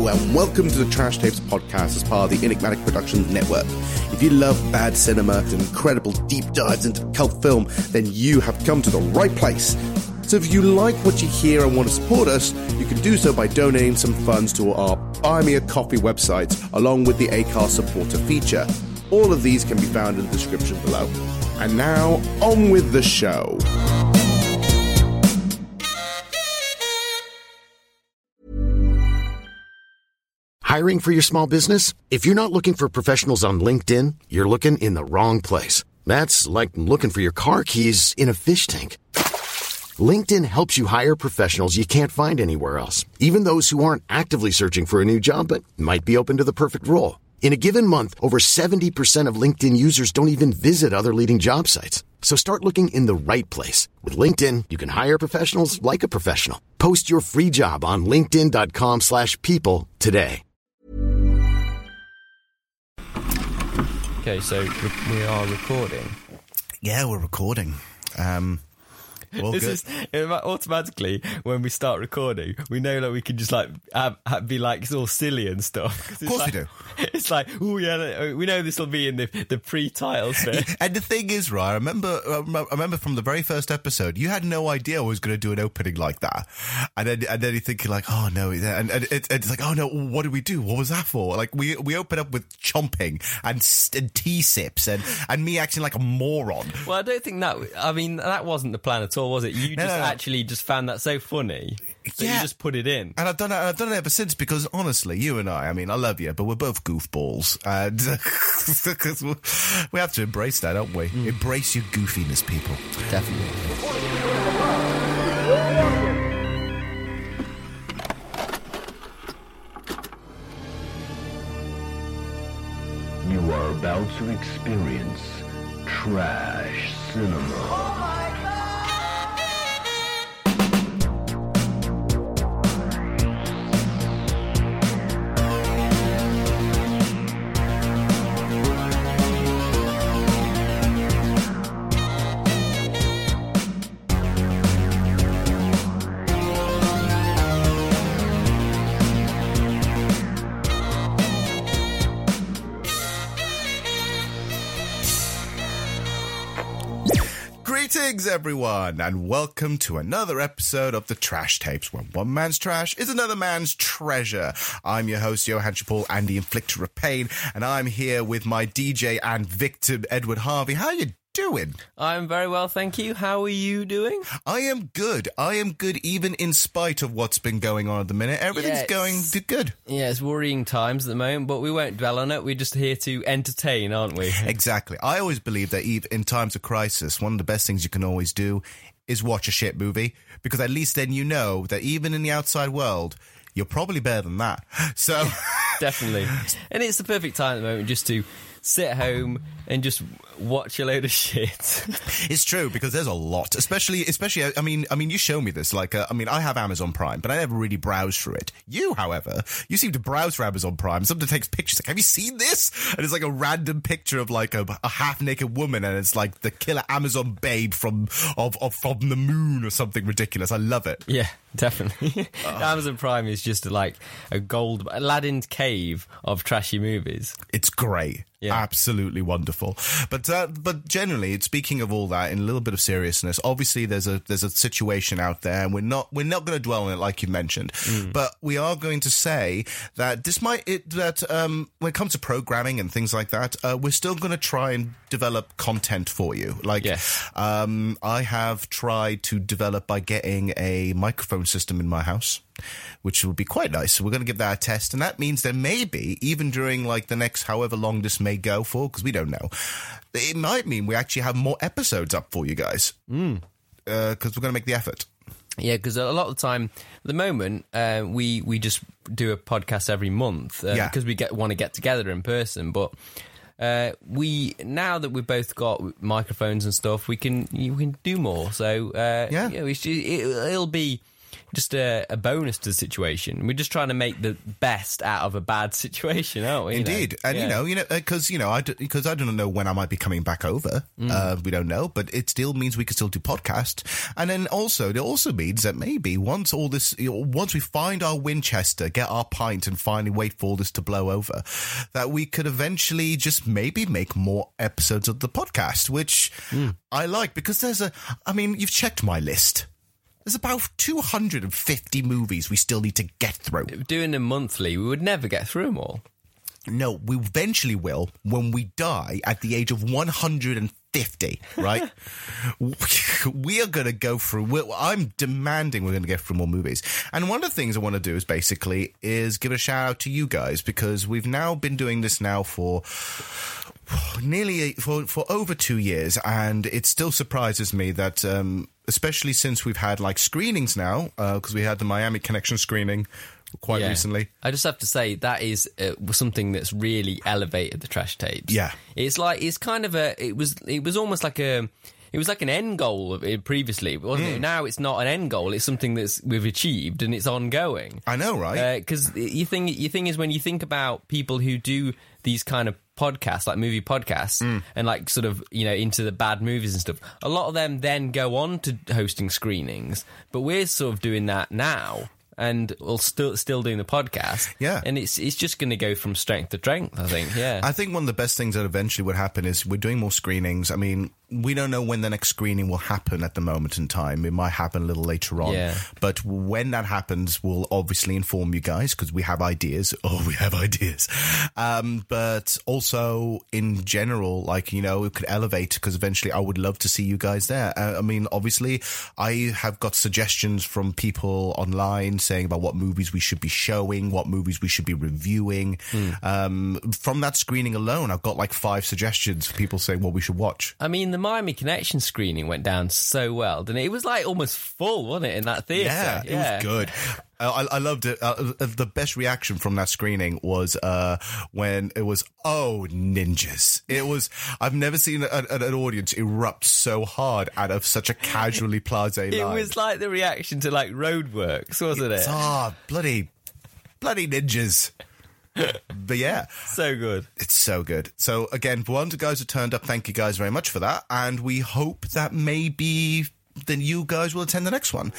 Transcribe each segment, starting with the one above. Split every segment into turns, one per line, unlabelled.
Hello and welcome to the Trash Tapes podcast as part of the Enigmatic Productions Network. If you love bad cinema and incredible deep dives into cult film, then you have come to the right place. So if you like what you hear and want to support us, you can do so by donating some funds to our Buy Me a Coffee website, along with the Acast supporter feature. All of these can be found in the description below. And now, on with the show.
Hiring for your small business? If you're not looking for professionals on LinkedIn, you're looking in the wrong place. That's like looking for your car keys in a fish tank. LinkedIn helps you hire professionals you can't find anywhere else, even those who aren't actively searching for a new job but might be open to the perfect role. In a given month, over 70% of LinkedIn users don't even visit other leading job sites. So start looking in the right place. With LinkedIn, you can hire professionals like a professional. Post your free job on linkedin.com/people today.
Okay, so we are recording.
Yeah, we're recording. All
This
good.
is automatically when we start recording, we know that we can just like be like all silly and stuff.
Of course
like,
we do.
It's like, oh yeah, we know this will be in the pre-titles bit.
And the thing is, right, I remember from the very first episode, you had no idea I was going to do an opening like that, and then you're thinking like, oh no, and it's like, oh no, what did we do? What was that for? Like we open up with chomping and tea sips and me acting like a moron.
Well, I don't think that. I mean, that wasn't the plan at all, was it? You actually just found that so funny. So you just put it in.
And I've done it ever since because, honestly, you and I mean, I love you, but we're both goofballs. And we have to embrace that, don't we? Embrace your goofiness, people.
Definitely.
You are about to experience trash cinema.
Greetings, everyone, and welcome to another episode of the Trash Tapes, where one man's trash is another man's treasure. I'm your host, Johan Chappell, and the Inflictor of Pain, and I'm here with my DJ and victim, Edward Harvey. How you doing?
I'm very well, thank you. How are you doing?
I am good. Even in spite of what's been going on at the minute. Everything's going good.
Yeah, it's worrying times at the moment, but we won't dwell on it. We're just here to entertain, aren't we?
Exactly. I always believe that in times of crisis, one of the best things you can always do is watch a shit movie, because at least then you know that even in the outside world, you're probably better than that. So
Definitely. And it's the perfect time at the moment just to sit at home and just watch a load of shit.
It's true, because there's a lot, especially. I mean, you show me this. Like, I have Amazon Prime, but I never really browse through it. You, however, you seem to browse through Amazon Prime. Somebody takes pictures. Like, have you seen this? And it's like a random picture of like a half naked woman, and it's like the killer Amazon babe from the moon or something ridiculous. I love it.
Yeah, definitely. Amazon Prime is just like a gold Aladdin's cave of trashy movies.
It's great. Yeah. Absolutely wonderful. But generally, speaking of all that, in a little bit of seriousness, obviously there's a situation out there, and we're not going to dwell on it like you mentioned, but we are going to say that when it comes to programming and things like that, we're still going to try and develop content for you. Like, yes. I have tried to develop by getting a microphone system in my house, which would be quite nice. So we're going to give that a test, and that means that maybe even during like the next however long this may go for, because we don't know, it might mean we actually have more episodes up for you guys, because we're going to make the effort.
Yeah, because a lot of the time, at the moment, we just do a podcast every month because we want to get together in person, but now that we've both got microphones and stuff, we can do more. So it'll be just a bonus to the situation. We're just trying to make the best out of a bad situation, aren't we?
Indeed. And, because, I don't know when I might be coming back over. We don't know, but it still means we can still do podcasts. And then also, it also means that maybe once we find our Winchester, get our pint and finally wait for all this to blow over, that we could eventually just maybe make more episodes of the podcast, which I like, because you've checked my list. There's about 250 movies we still need to get through.
Doing them monthly, we would never get through them all.
No, we eventually will when we die at the age of 150, right? We are going to go through... I'm demanding we're going to get through more movies. And one of the things I want to do is give a shout out to you guys, because we've now been doing this now for over 2 years, and it still surprises me that... especially since we've had screenings now, because we had the Miami Connection screening quite recently.
I just have to say that is something that's really elevated the Trash Tapes.
Yeah,
it was almost like an end goal of it previously, wasn't it? Now it's not an end goal; it's something we've achieved and it's ongoing.
I know, right?
Because your thing is, when you think about people who do these kind of podcasts, like movie podcasts, and sort of, into the bad movies and stuff, a lot of them then go on to hosting screenings, but we're sort of doing that now, and we'll still doing the podcast.
Yeah.
And it's just going to go from strength to strength, I think. Yeah.
I think one of the best things that eventually would happen is we're doing more screenings. I mean, we don't know when the next screening will happen at the moment in time. It might happen a little later on.
Yeah.
But when that happens, we'll obviously inform you guys, because we have ideas. Oh, we have ideas. But also, in general, it could elevate, because eventually I would love to see you guys there. Obviously, I have got suggestions from people online saying about what movies we should be showing, what movies we should be reviewing. From that screening alone, I've got 5 suggestions for people saying what we should watch.
The Miami Connection screening went down so well, didn't it? It was almost full, wasn't it, in that theatre?
Yeah, it was good. I loved it. The best reaction from that screening was when it was, "Oh, ninjas." It was, I've never seen an audience erupt so hard out of such a casually blasé line.
It was like the reaction to Roadworks, wasn't it?
Bloody ninjas. But yeah.
So good.
It's so good. So again, for one of the guys who turned up, thank you guys very much for that. And we hope that maybe then you guys will attend the next one.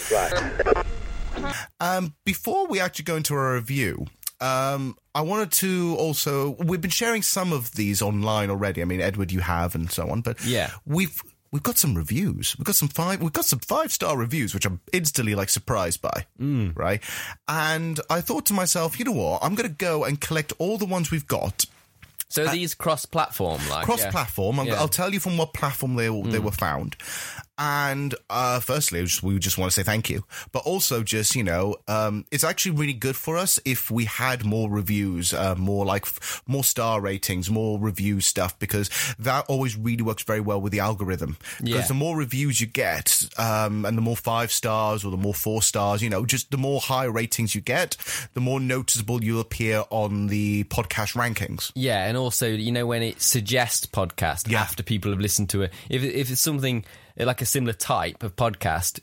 Right. Before we actually go into our review, I wanted to also... We've been sharing some of these online already. Edward, you have, and so on. But
yeah,
We've got some reviews. We've got some 5-star reviews, which I'm instantly surprised by, right? And I thought to myself, you know what? I'm going to go and collect all the ones we've got.
So these cross-platform,
cross-platform. I'll tell you from what platform they were found. And firstly, we just want to say thank you. But also just, it's actually really good for us if we had more reviews, more star ratings, more review stuff, because that always really works very well with the algorithm. Because the more reviews you get, and the more 5 stars or the more 4 stars, just the more high ratings you get, the more noticeable you appear on the podcast rankings.
Yeah, and also, when it suggests podcast after people have listened to it, if it's something... like a similar type of podcast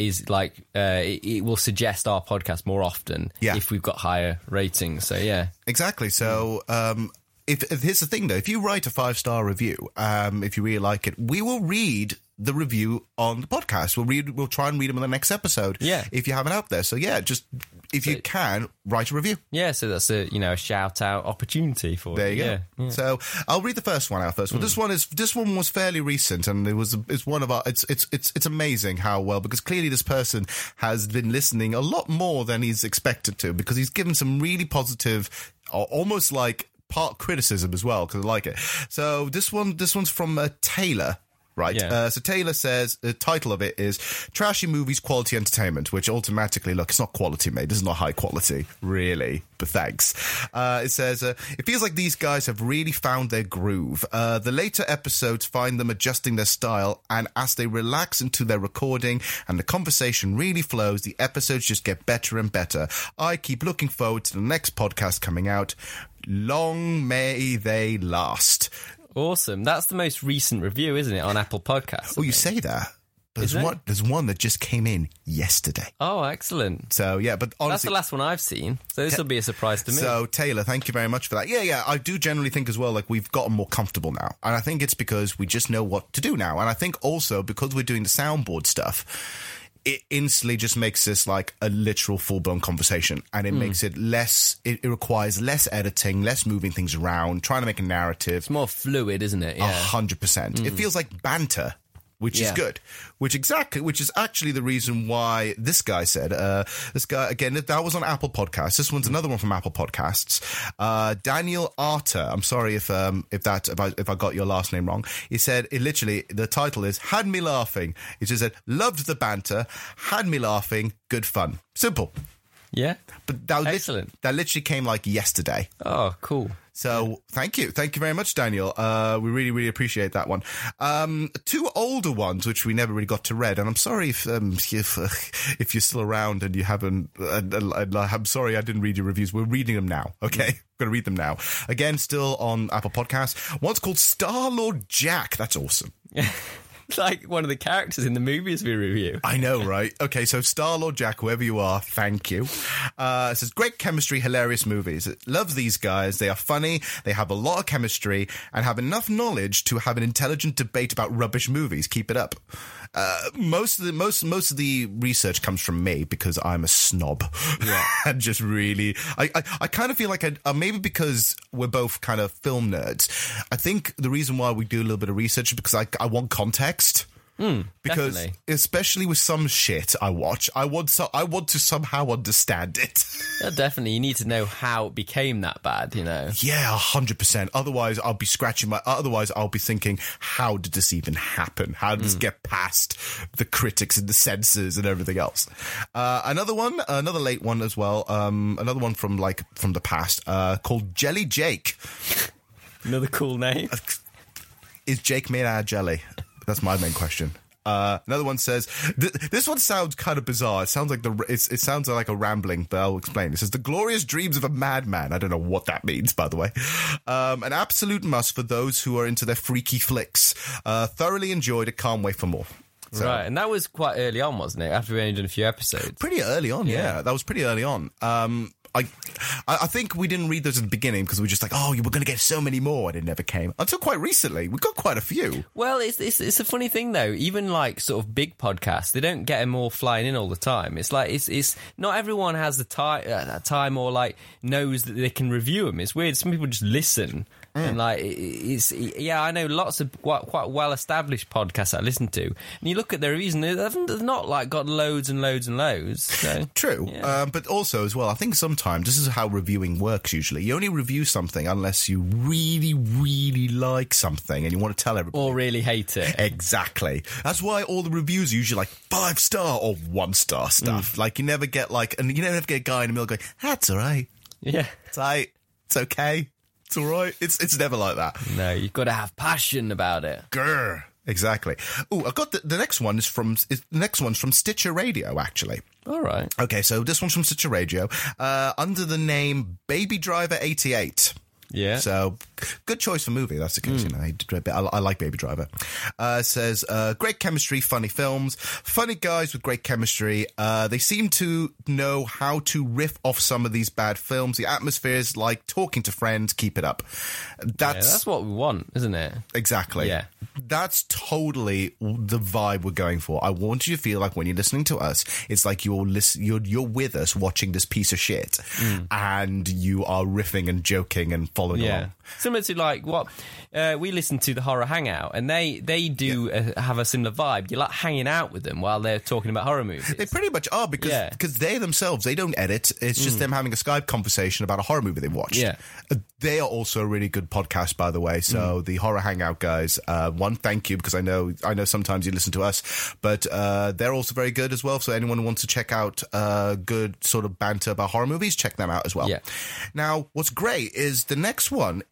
it will suggest our podcast more often if we've got higher ratings. So yeah, exactly.
So if here's the thing though, if you write a 5-star review, if you really like it, we will read the review on the podcast. We'll try and read them in the next episode.
Yeah,
if you have it out there. So yeah, just if you can, write a review.
Yeah, so that's a shout out opportunity for
there you go. Yeah. So I'll read the first one out first. Well, this one was fairly recent, and it's one of our. It's amazing how well, because clearly this person has been listening a lot more than he's expected to, because he's given some really positive, almost part criticism as well, because I like it. So this one's from Taylor. Right. Yeah. So Taylor says the title of it is Trashy Movies Quality Entertainment, which automatically, look, it's not quality, mate. This is not high quality, really. But thanks. It says, it feels like these guys have really found their groove. The later episodes find them adjusting their style, and as they relax into their recording and the conversation really flows, the episodes just get better and better. I keep looking forward to the next podcast coming out. Long may they last.
Awesome. That's the most recent review, isn't it, on Apple Podcasts?
Oh, you say that? There's one that just came in yesterday.
Oh, excellent.
So, yeah, but honestly...
That's the last one I've seen, so this will be a surprise to me.
So, Taylor, thank you very much for that. Yeah, I do generally think as well, like, we've gotten more comfortable now. And I think it's because we just know what to do now. And I think also because we're doing the soundboard stuff, it instantly just makes this like a literal full-blown conversation, and it makes it less, it requires less editing, less moving things around, trying to make a narrative.
It's more fluid, isn't it? Yeah.
100%. It feels like banter, which is good, which is actually the reason why this guy said, again, that was on Apple Podcasts. This one's another one from Apple Podcasts. Daniel Arter. I'm sorry if I got your last name wrong. He said, the title is Had Me Laughing. He just said, loved the banter, had me laughing, good fun. Simple.
Yeah.
But that
excellent.
That literally came like yesterday.
Oh, cool.
So thank you very much, Daniel. We really, really appreciate that one. Two older ones which we never really got to read, and I'm sorry if you're still around and you haven't. I'm sorry I didn't read your reviews. We're reading them now. Okay, we're gonna read them now. Again, still on Apple Podcasts. One's called Star-Lord Jack. That's awesome.
It's like one of the characters in the movies we review.
I know, right? Okay, so Star-Lord Jack, whoever you are, thank you. It says, great chemistry, hilarious movies. Love these guys. They are funny, they have a lot of chemistry, and have enough knowledge to have an intelligent debate about rubbish movies. Keep it up. Most of the research comes from me because I'm a snob. Yeah. And just really, I kind of feel like maybe because we're both kind of film nerds, I think the reason why we do a little bit of research is because I want context. Because
definitely.
Especially with some shit I watch, I want to somehow understand it.
Yeah, definitely. You need to know how it became that bad, you know.
Yeah, 100%. Otherwise, I'll be I'll be thinking, how did this even happen? How did this get past the critics and the censors and everything else? Another late one as well. Another one from the past, called Jelly Jake.
Another cool name.
Is Jake made out of jelly? That's my main question. Another one says, this one sounds kind of bizarre. It sounds like it sounds like a rambling, but I'll explain. It says, the glorious dreams of a madman. I don't know what that means, by the way. An absolute must for those who are into their freaky flicks. Thoroughly enjoyed it. Can't wait for more. So,
right, and that was quite early on, wasn't it? After we only done a few episodes.
Pretty early on, yeah. That was pretty early on. I think we didn't read those at the beginning because we were just like, oh, we're going to get so many more, and it never came. Until quite recently, we got quite a few.
Well, it's a funny thing though. Even like sort of big podcasts, they don't get them all flying in all the time. It's like it's not everyone has the time or like knows that they can review them. It's weird. Some people just listen. And like I know lots of quite well established podcasts I listen to, and you look at their reviews and they've not like got loads and loads and loads. So,
true, yeah. But also as well, I think sometimes this is how reviewing works. Usually, you only review something unless you really, really like something and you want to tell everybody,
or really hate it.
Exactly. That's why all the reviews are usually like 5-star or 1-star stuff. Like you never get a guy in the middle going, "That's all right."
Yeah,
it's alright. It's okay. It's all right. It's never like that.
No, you've got to have passion about it.
Grr. Exactly. Oh, I've got the next one the next one's from Stitcher Radio, actually.
All right.
Okay, so this one's from Stitcher Radio, under the name Baby Driver 88.
Yeah.
So, good choice for movie. That's the case, you know. I like Baby Driver. Says, great chemistry, funny films, funny guys with great chemistry. They seem to know how to riff off some of these bad films. The atmosphere is like talking to friends. Keep it up.
That's what we want, isn't it?
Exactly.
Yeah.
That's totally the vibe we're going for. I want you to feel like when you're listening to us, it's like you're with us watching this piece of shit, and you are riffing and joking and following along.
Similar to like what we listen to the Horror Hangout, and they do have a similar vibe. You're like hanging out with them while they're talking about horror movies.
They pretty much are because they themselves, they don't edit. It's just them having a Skype conversation about a horror movie they've watched.
Yeah.
They are also a really good podcast, by the way. So the Horror Hangout guys, one, thank you, because I know sometimes you listen to us, but they're also very good as well. So anyone who wants to check out good sort of banter about horror movies, check them out as well.
Yeah.
Now, what's great is the next one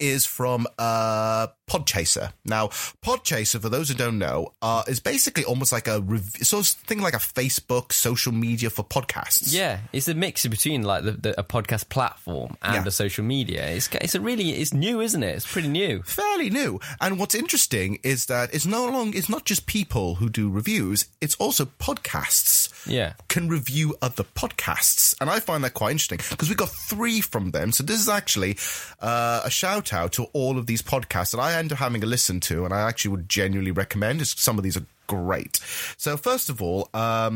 is from Podchaser. Now, Podchaser, for those who don't know, is basically almost like a thing like a Facebook social media for podcasts.
Yeah, it's a mix between like a podcast platform and a social media. It's new, isn't it? It's pretty new.
Fairly new. And what's interesting is that it's not just people who do reviews, it's also podcasts.
Yeah.
Can review other podcasts. And I find that quite interesting because we got 3 from them. So this is actually a shout out to all of these podcasts that I end up having a listen to, and I actually would genuinely recommend. Some of these are great. So first of all,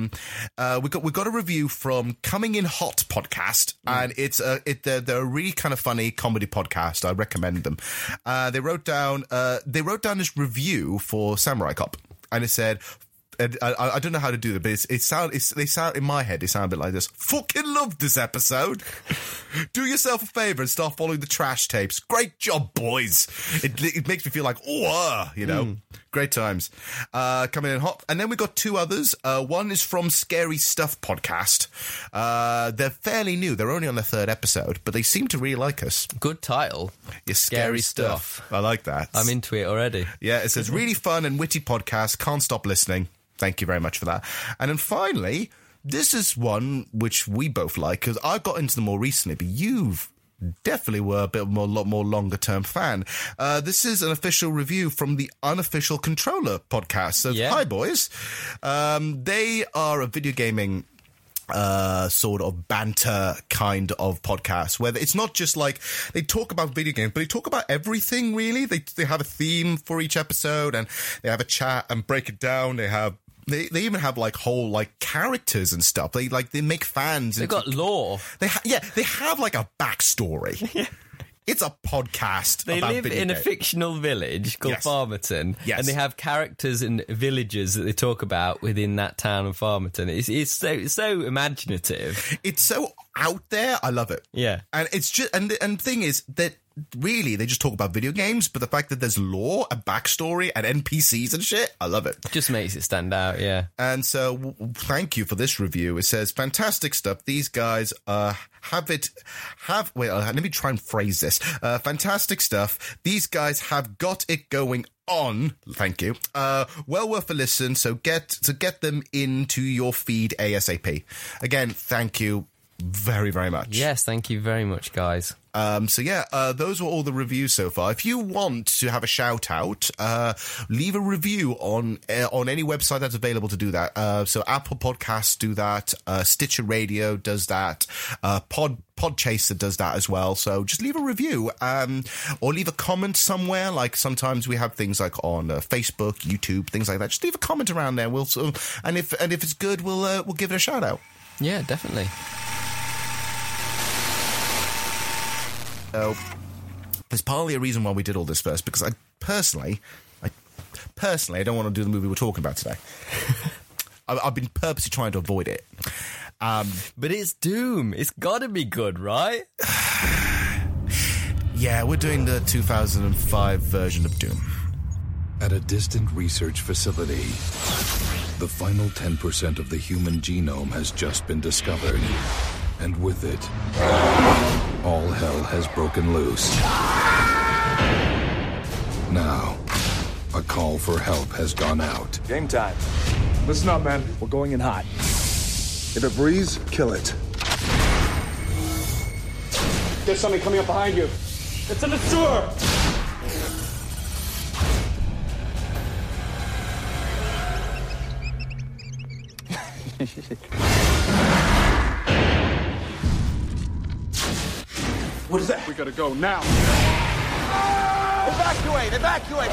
we got a review from Coming In Hot podcast, and they're a really kind of funny comedy podcast. I recommend them. They wrote down this review for Samurai Cop, and it said, I don't know how to do it, but they sound in my head. They sound a bit like this. Fucking love this episode. Do yourself a favor and start following the trash tapes. Great job, boys. It makes me feel like, great times. Coming in hot. And then we got 2 others. One is from Scary Stuff podcast. They're fairly new. They're only on their 3rd episode, but they seem to really like us.
Good title.
Yeah, Scary Stuff. I like that.
I'm into it already.
Yeah, it says really fun and witty podcast. Can't stop listening. Thank you very much for that. And then finally, this is one which we both like because I got into them more recently, but you've definitely were a lot more longer term fan. This is an official review from the Unofficial Controller podcast. So hi boys. They are a video gaming sort of banter kind of podcast where it's not just like they talk about video games, but they talk about everything really. They have a theme for each episode and they have a chat and break it down. They even have like whole like characters and stuff. They make fans.
They've got lore.
They have like a backstory. It's a podcast.
They
about
live
video
in
games.
a fictional village called Farmerton, and they have characters and villages that they talk about within that town of Farmerton. It's so imaginative.
It's so out there. I love it.
Yeah,
and it's just and the thing is that really they just talk about video games, but the fact that there's lore and backstory and NPCs and shit, I love it.
Just makes it stand out. Yeah.
And so thank you for this review. It says fantastic stuff. These guys let me try and phrase this. Fantastic stuff. These guys have got it going on. Thank you. Well worth a listen. So get them into your feed ASAP. Again, thank you very, very much.
Yes, thank you very much, guys.
Those were all the reviews so far. If you want to have a shout out, leave a review on any website that's available to do that. So Apple Podcasts do that, Stitcher Radio does that, Podchaser does that as well. So just leave a review, or leave a comment somewhere. Like sometimes we have things like on Facebook, YouTube, things like that. Just leave a comment around there. And if it's good, we'll give it a shout out.
Yeah, definitely.
So, there's partly a reason why we did all this first, because I personally don't want to do the movie we're talking about today. I've been purposely trying to avoid it.
But it's Doom. It's got to be good, right?
Yeah, we're doing the 2005 version of Doom.
At a distant research facility, the final 10% of the human genome has just been discovered. And with it, all hell has broken loose. Now, a call for help has gone out.
Game time. Listen up, man. We're going in hot. If it breathes, kill it. There's something coming up behind you. It's in the sewer! What is that? We gotta go now.
Evacuate! Evacuate!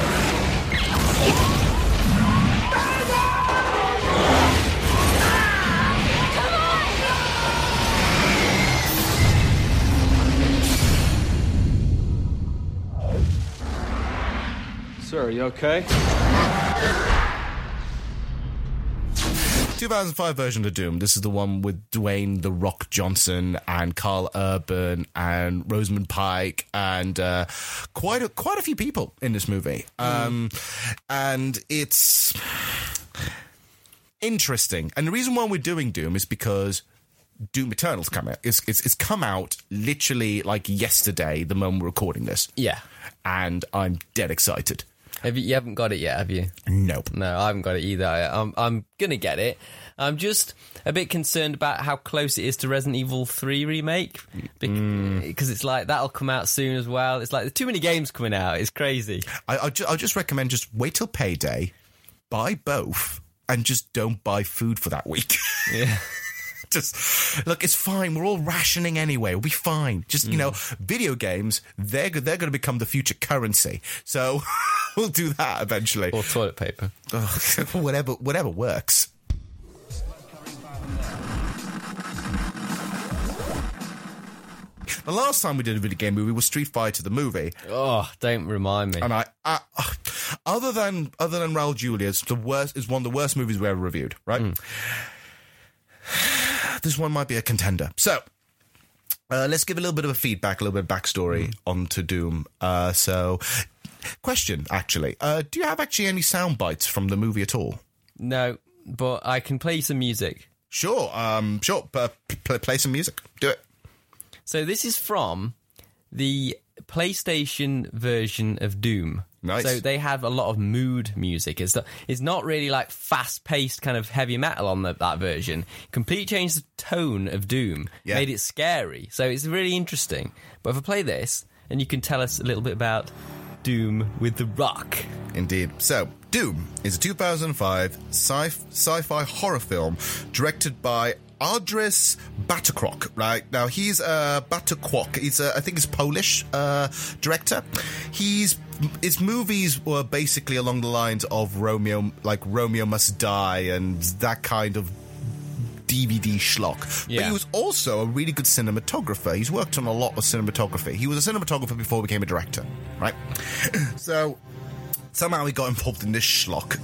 Sir, are you okay?
2005 version of Doom. This is the one with Dwayne The Rock Johnson and Carl Urban and Rosamund Pike and quite a few people in this movie. And it's interesting. And the reason why we're doing Doom is because Doom Eternal's come out. It's come out literally like yesterday, the moment we're recording this.
Yeah.
And I'm dead excited.
You haven't got it yet, have you?
Nope.
No, I haven't got it either. I'm going to get it. I'm just a bit concerned about how close it is to Resident Evil 3 remake. Because it's like, that'll come out soon as well. It's like, there's too many games coming out. It's crazy.
I'll just recommend just wait till payday, buy both, and just don't buy food for that week.
Yeah.
Just look, it's fine. We're all rationing anyway. We'll be fine. Just, you know, video games, they're going to become the future currency. So we'll do that eventually.
Or toilet paper.
Whatever works. The last time we did a video game movie was Street Fighter the movie.
Oh, don't remind me.
And I other than Raul Julia, it's one of the worst movies we ever reviewed, right? This one might be a contender. So, let's give a little bit of a feedback, a little bit of backstory onto Doom. Question, actually. Do you have actually any sound bites from the movie at all?
No, but I can play some music.
Sure. Play some music. Do it.
So this is from the PlayStation version of Doom.
Nice.
So they have a lot of mood music. It's not really like fast-paced kind of heavy metal on that version. Completely changed the tone of Doom.
Yeah.
Made it scary. So it's really interesting. But if I play this, and you can tell us a little bit about Doom with The Rock.
Indeed. So, Doom is a 2005 sci-fi horror film directed by Andrzej Batykrok, right? Now, he's Batykrok. I think he's Polish director. His movies were basically along the lines of Romeo Must Die and that kind of DVD schlock.
Yeah.
But he was also a really good cinematographer. He's worked on a lot of cinematography. He was a cinematographer before he became a director, right? So, somehow he got involved in this schlock.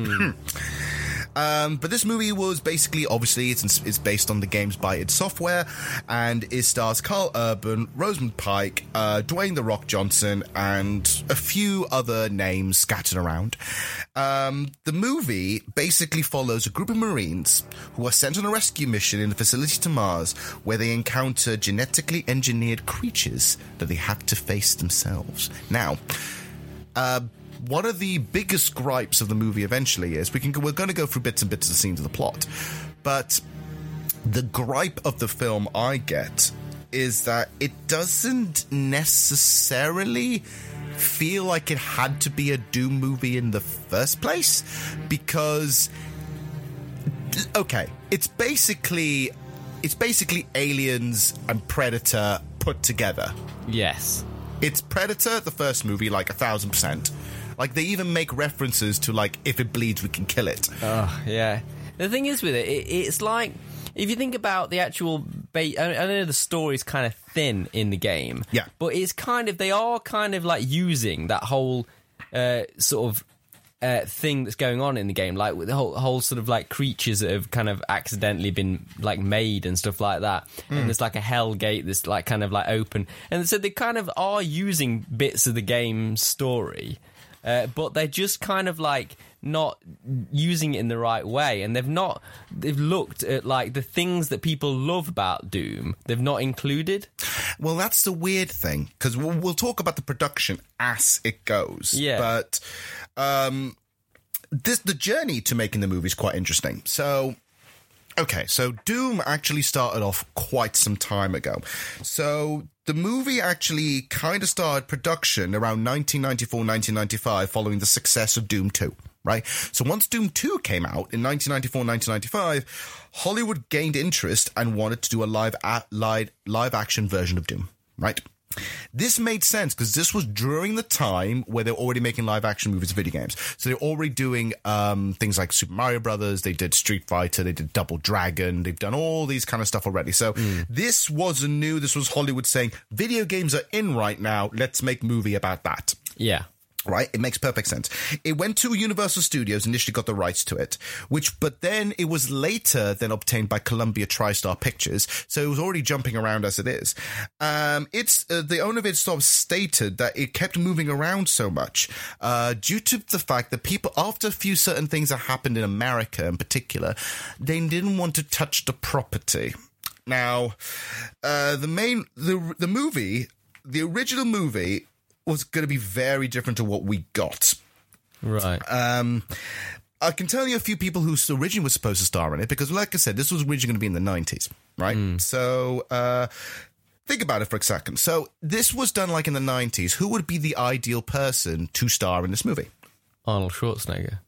But this movie was basically, obviously, it's based on the games by id Software, and it stars Carl Urban, Rosamund Pike, Dwayne The Rock Johnson, and a few other names scattered around. The movie basically follows a group of Marines who are sent on a rescue mission in a facility to Mars, where they encounter genetically engineered creatures that they have to face themselves. Now, one of the biggest gripes of the movie eventually is we're going to go through bits and bits of the scenes of the plot, but the gripe of the film I get is that it doesn't necessarily feel like it had to be a Doom movie in the first place, because it's basically Aliens and Predator put together.
Yes.
It's Predator, the first movie, like 1,000%. Like, they even make references to, like, if it bleeds, we can kill it.
Oh, yeah. The thing is with it's like, if you think about the actual I know the story's kind of thin in the game.
Yeah.
But they are kind of like using that whole sort of thing that's going on in the game, like with the whole sort of like creatures that have kind of accidentally been like made and stuff like that. And there's like a hell gate that's like kind of like open. And so they kind of are using bits of the game story. But they're just kind of like not using it in the right way, and they've looked at like the things that people love about Doom, they've not included.
Well, that's the weird thing, because we'll talk about the production as it goes.
Yeah.
But the journey to making the movie is quite interesting. So Doom actually started off quite some time ago. So the movie actually kind of started production around 1994, 1995, following the success of Doom 2, right? So once Doom 2 came out in 1994, 1995, Hollywood gained interest and wanted to do a live action version of Doom, right? This made sense because this was during the time where they were already making live action movies and video games. So they're already doing things like Super Mario Brothers, they did Street Fighter, they did Double Dragon, they've done all these kind of stuff already. So this was Hollywood saying, video games are in right now, let's make a movie about that.
Yeah.
Right? It makes perfect sense. It went to Universal Studios, initially got the rights to it, but then it was later then obtained by Columbia TriStar Pictures, so it was already jumping around as it is. The owner of it sort of stated that it kept moving around so much due to the fact that people, after a few certain things that happened in America in particular, they didn't want to touch the property. Now, the original movie was going to be very different to what we got.
Right.
I can tell you a few people who originally were supposed to star in it, because, like I said, this was originally going to be in the 90s, right? So, think about it for a second. So, this was done like in the 90s. Who would be the ideal person to star in this movie?
Arnold Schwarzenegger.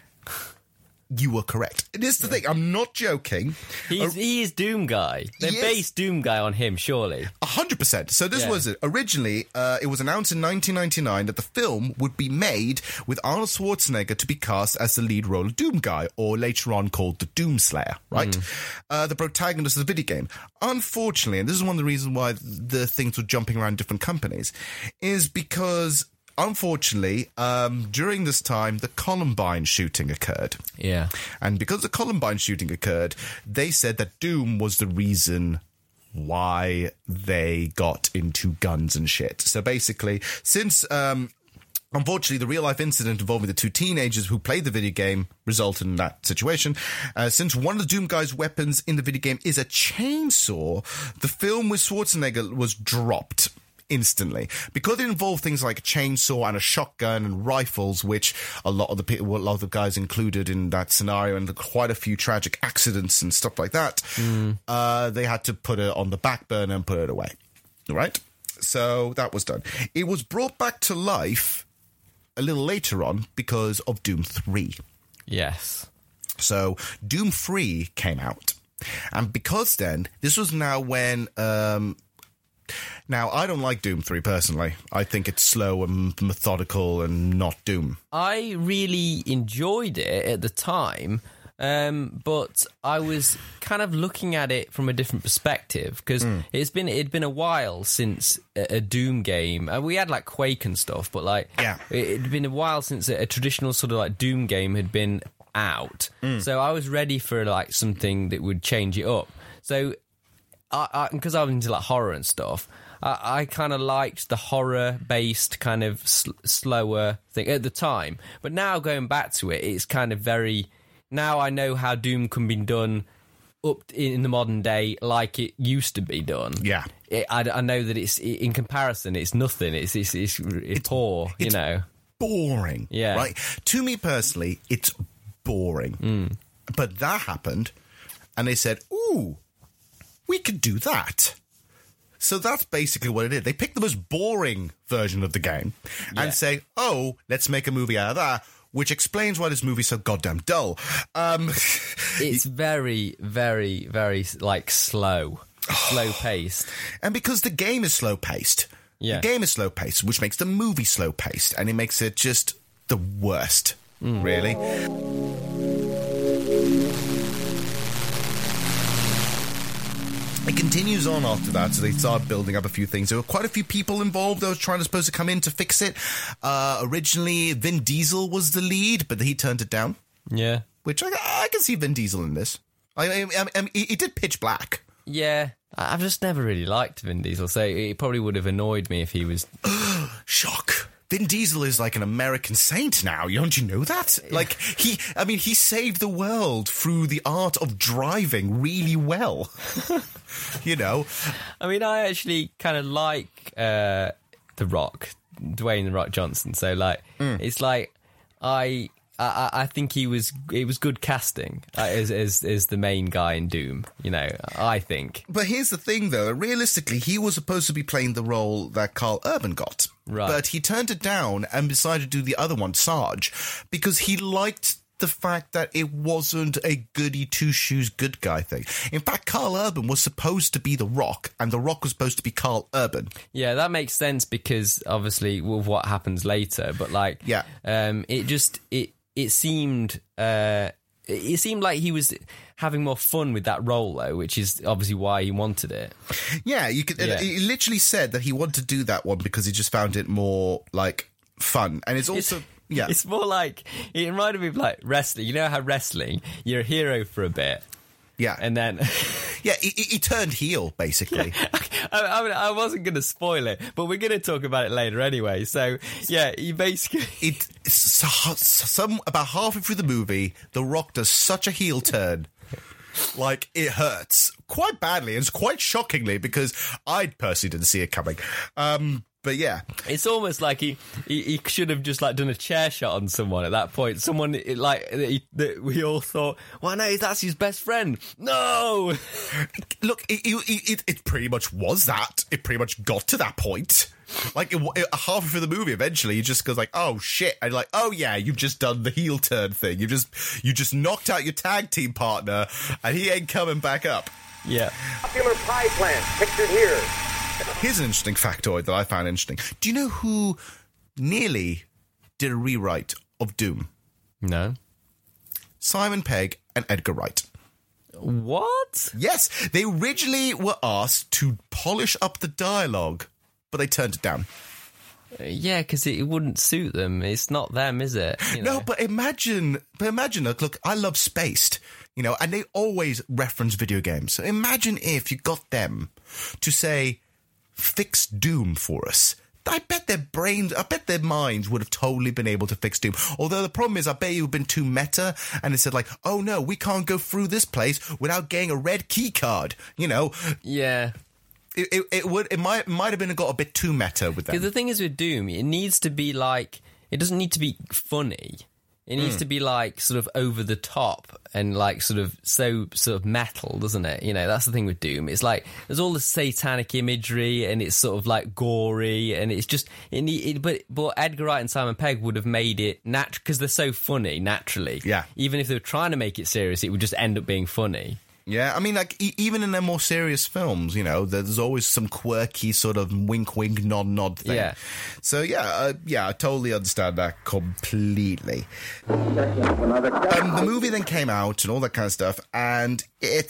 You were correct. It is the thing. I'm not joking.
He is Doom Guy. They based Doom Guy on him, surely.
100%. So this was it. Originally, it was announced in 1999 that the film would be made with Arnold Schwarzenegger to be cast as the lead role of Doom Guy, or later on called the Doom Slayer, right? The protagonist of the video game. Unfortunately, and this is one of the reasons why the things were jumping around different companies, is because... unfortunately, during this time, the Columbine shooting occurred.
Yeah.
And because the Columbine shooting occurred, they said that Doom was the reason why they got into guns and shit. So basically, since... unfortunately, the real-life incident involving the two teenagers who played the video game resulted in that situation. Since one of the Doom Guy's weapons in the video game is a chainsaw, the film with Schwarzenegger was dropped instantly, because it involved things like a chainsaw and a shotgun and rifles, which a lot of the guys included in that scenario, and quite a few tragic accidents and stuff like that. They had to put it on the back burner and put it away. All right, so that was done. It was brought back to life a little later on because of Doom 3.
Yes.
So Doom 3 came out, and because then this was now when. Now, I don't like Doom 3 personally. I think it's slow and methodical and not Doom.
I really enjoyed it at the time, but I was kind of looking at it from a different perspective, because it'd been a while since a Doom game. We had like Quake and stuff, but like it'd been a while since a traditional sort of like Doom game had been out. So I was ready for like something that would change it up. So because I was into like horror and stuff, I kind of liked the horror-based kind of slower thing at the time. But now going back to it, it's kind of very... Now I know how Doom can be done up in the modern day like it used to be done.
Yeah.
I know that it's, in comparison, it's nothing. It's poor, you know.
Boring.
Yeah.
Right? To me personally, it's boring. But that happened, and they said, ooh, we could do that. So that's basically what it is. They pick the most boring version of the game and say, oh, let's make a movie out of that, which explains why this movie's so goddamn dull.
It's very, very, very, like, slow-paced.
And because the game is slow-paced.
Yeah.
The game is slow-paced, which makes the movie slow-paced, and it makes it just the worst, really. It continues on after that, so they start building up a few things. There were quite a few people involved that were supposed to come in to fix it. Originally, Vin Diesel was the lead, but he turned it down.
Yeah.
Which I can see Vin Diesel in this. I mean, he did Pitch Black.
Yeah. I've just never really liked Vin Diesel, so it probably would have annoyed me if he was...
Shock. Vin Diesel is like an American saint now. Don't you know that? Like, he saved the world through the art of driving really well. You know? I
mean, I actually kind of like The Rock, Dwayne "The Rock" Johnson. So, like, it's like, I think it was good casting as the main guy in Doom, you know, I think.
But here's the thing, though. Realistically, he was supposed to be playing the role that Carl Urban got.
Right.
But he turned it down and decided to do the other one, Sarge, because he liked the fact that it wasn't a goody two-shoes good guy thing. In fact, Carl Urban was supposed to be The Rock, and The Rock was supposed to be Carl Urban.
Yeah, that makes sense because, obviously, with what happens later. But, like, It seemed like he was having more fun with that role, though, which is obviously why he wanted it.
Yeah, you could. Yeah. He literally said that he wanted to do that one because he just found it more like fun, and it's also
it's more like it reminded me of like wrestling. You know how wrestling, you're a hero for a bit.
Yeah.
And then...
he turned heel, basically.
I wasn't going to spoil it, but we're going to talk about it later anyway. So, yeah, he basically...
About halfway through the movie, The Rock does such a heel turn Like, it hurts quite badly. It's quite shockingly because I personally didn't see it coming. But yeah,
it's almost like he should have just like done a chair shot on someone at that point. Someone that we all thought, well, no, that's his best friend. No,
look, it pretty much was that. It pretty much got to that point. Like halfway through the movie, eventually, he just goes like, "Oh shit!" And like, "Oh yeah, you've just done the heel turn thing. You just knocked out your tag team partner, and he ain't coming back up."
Yeah.
Popular pie plant pictured here.
Here's an interesting factoid that I found interesting. Do you know who nearly did a rewrite of Doom?
No.
Simon Pegg and Edgar Wright.
What?
Yes, they originally were asked to polish up the dialogue, but they turned it down.
Yeah, because it wouldn't suit them. It's not them, is it? You know?
No, but imagine, look, I love Spaced, and they always reference video games. So imagine if you got them to say, fix Doom for us. I bet their minds would have totally been able to fix Doom. Although the problem is, I bet you've been too meta, and it said like, oh no, we can't go through this place without getting a red key card,
Yeah.
It might have been got a bit too meta with that.
Because the thing is with Doom, it needs to be like, it doesn't need to be funny. It needs to be like sort of over the top and like sort of metal, doesn't it? That's the thing with Doom. It's like there's all the satanic imagery and it's sort of like gory and it's just but Edgar Wright and Simon Pegg would have made it natural because they're so funny naturally.
Yeah.
Even if they were trying to make it serious, it would just end up being funny.
Yeah, I mean, like, even in their more serious films, there's always some quirky sort of wink, nod thing.
Yeah.
So, I totally understand that completely. The movie then came out and all that kind of stuff, and it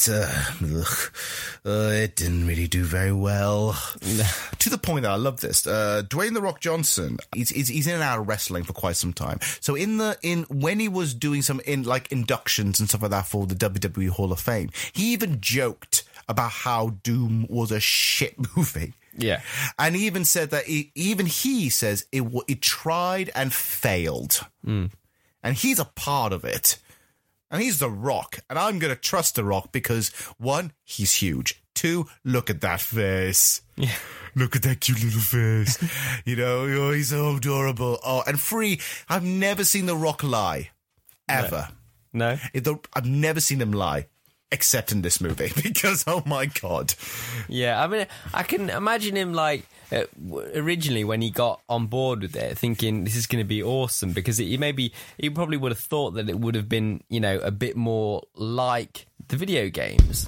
didn't really do very well. To the point that I love this. Dwayne The Rock Johnson, he's in and out of wrestling for quite some time. So when he was doing some inductions and stuff like that for the WWE Hall of Fame, he even joked about how Doom was a shit movie.
Yeah.
And he even said that he says it tried and failed. And he's a part of it. And he's The Rock. And I'm going to trust The Rock because, one, he's huge. Two, look at that face.
Yeah.
Look at that cute little face. He's so adorable. Oh, and three, I've never seen The Rock lie. Ever.
No?
I've never seen him lie. Except in this movie, because, oh my God.
Yeah, I mean, I can imagine him, like, originally when he got on board with it, thinking this is going to be awesome, because he probably would have thought that it would have been, a bit more like the video games.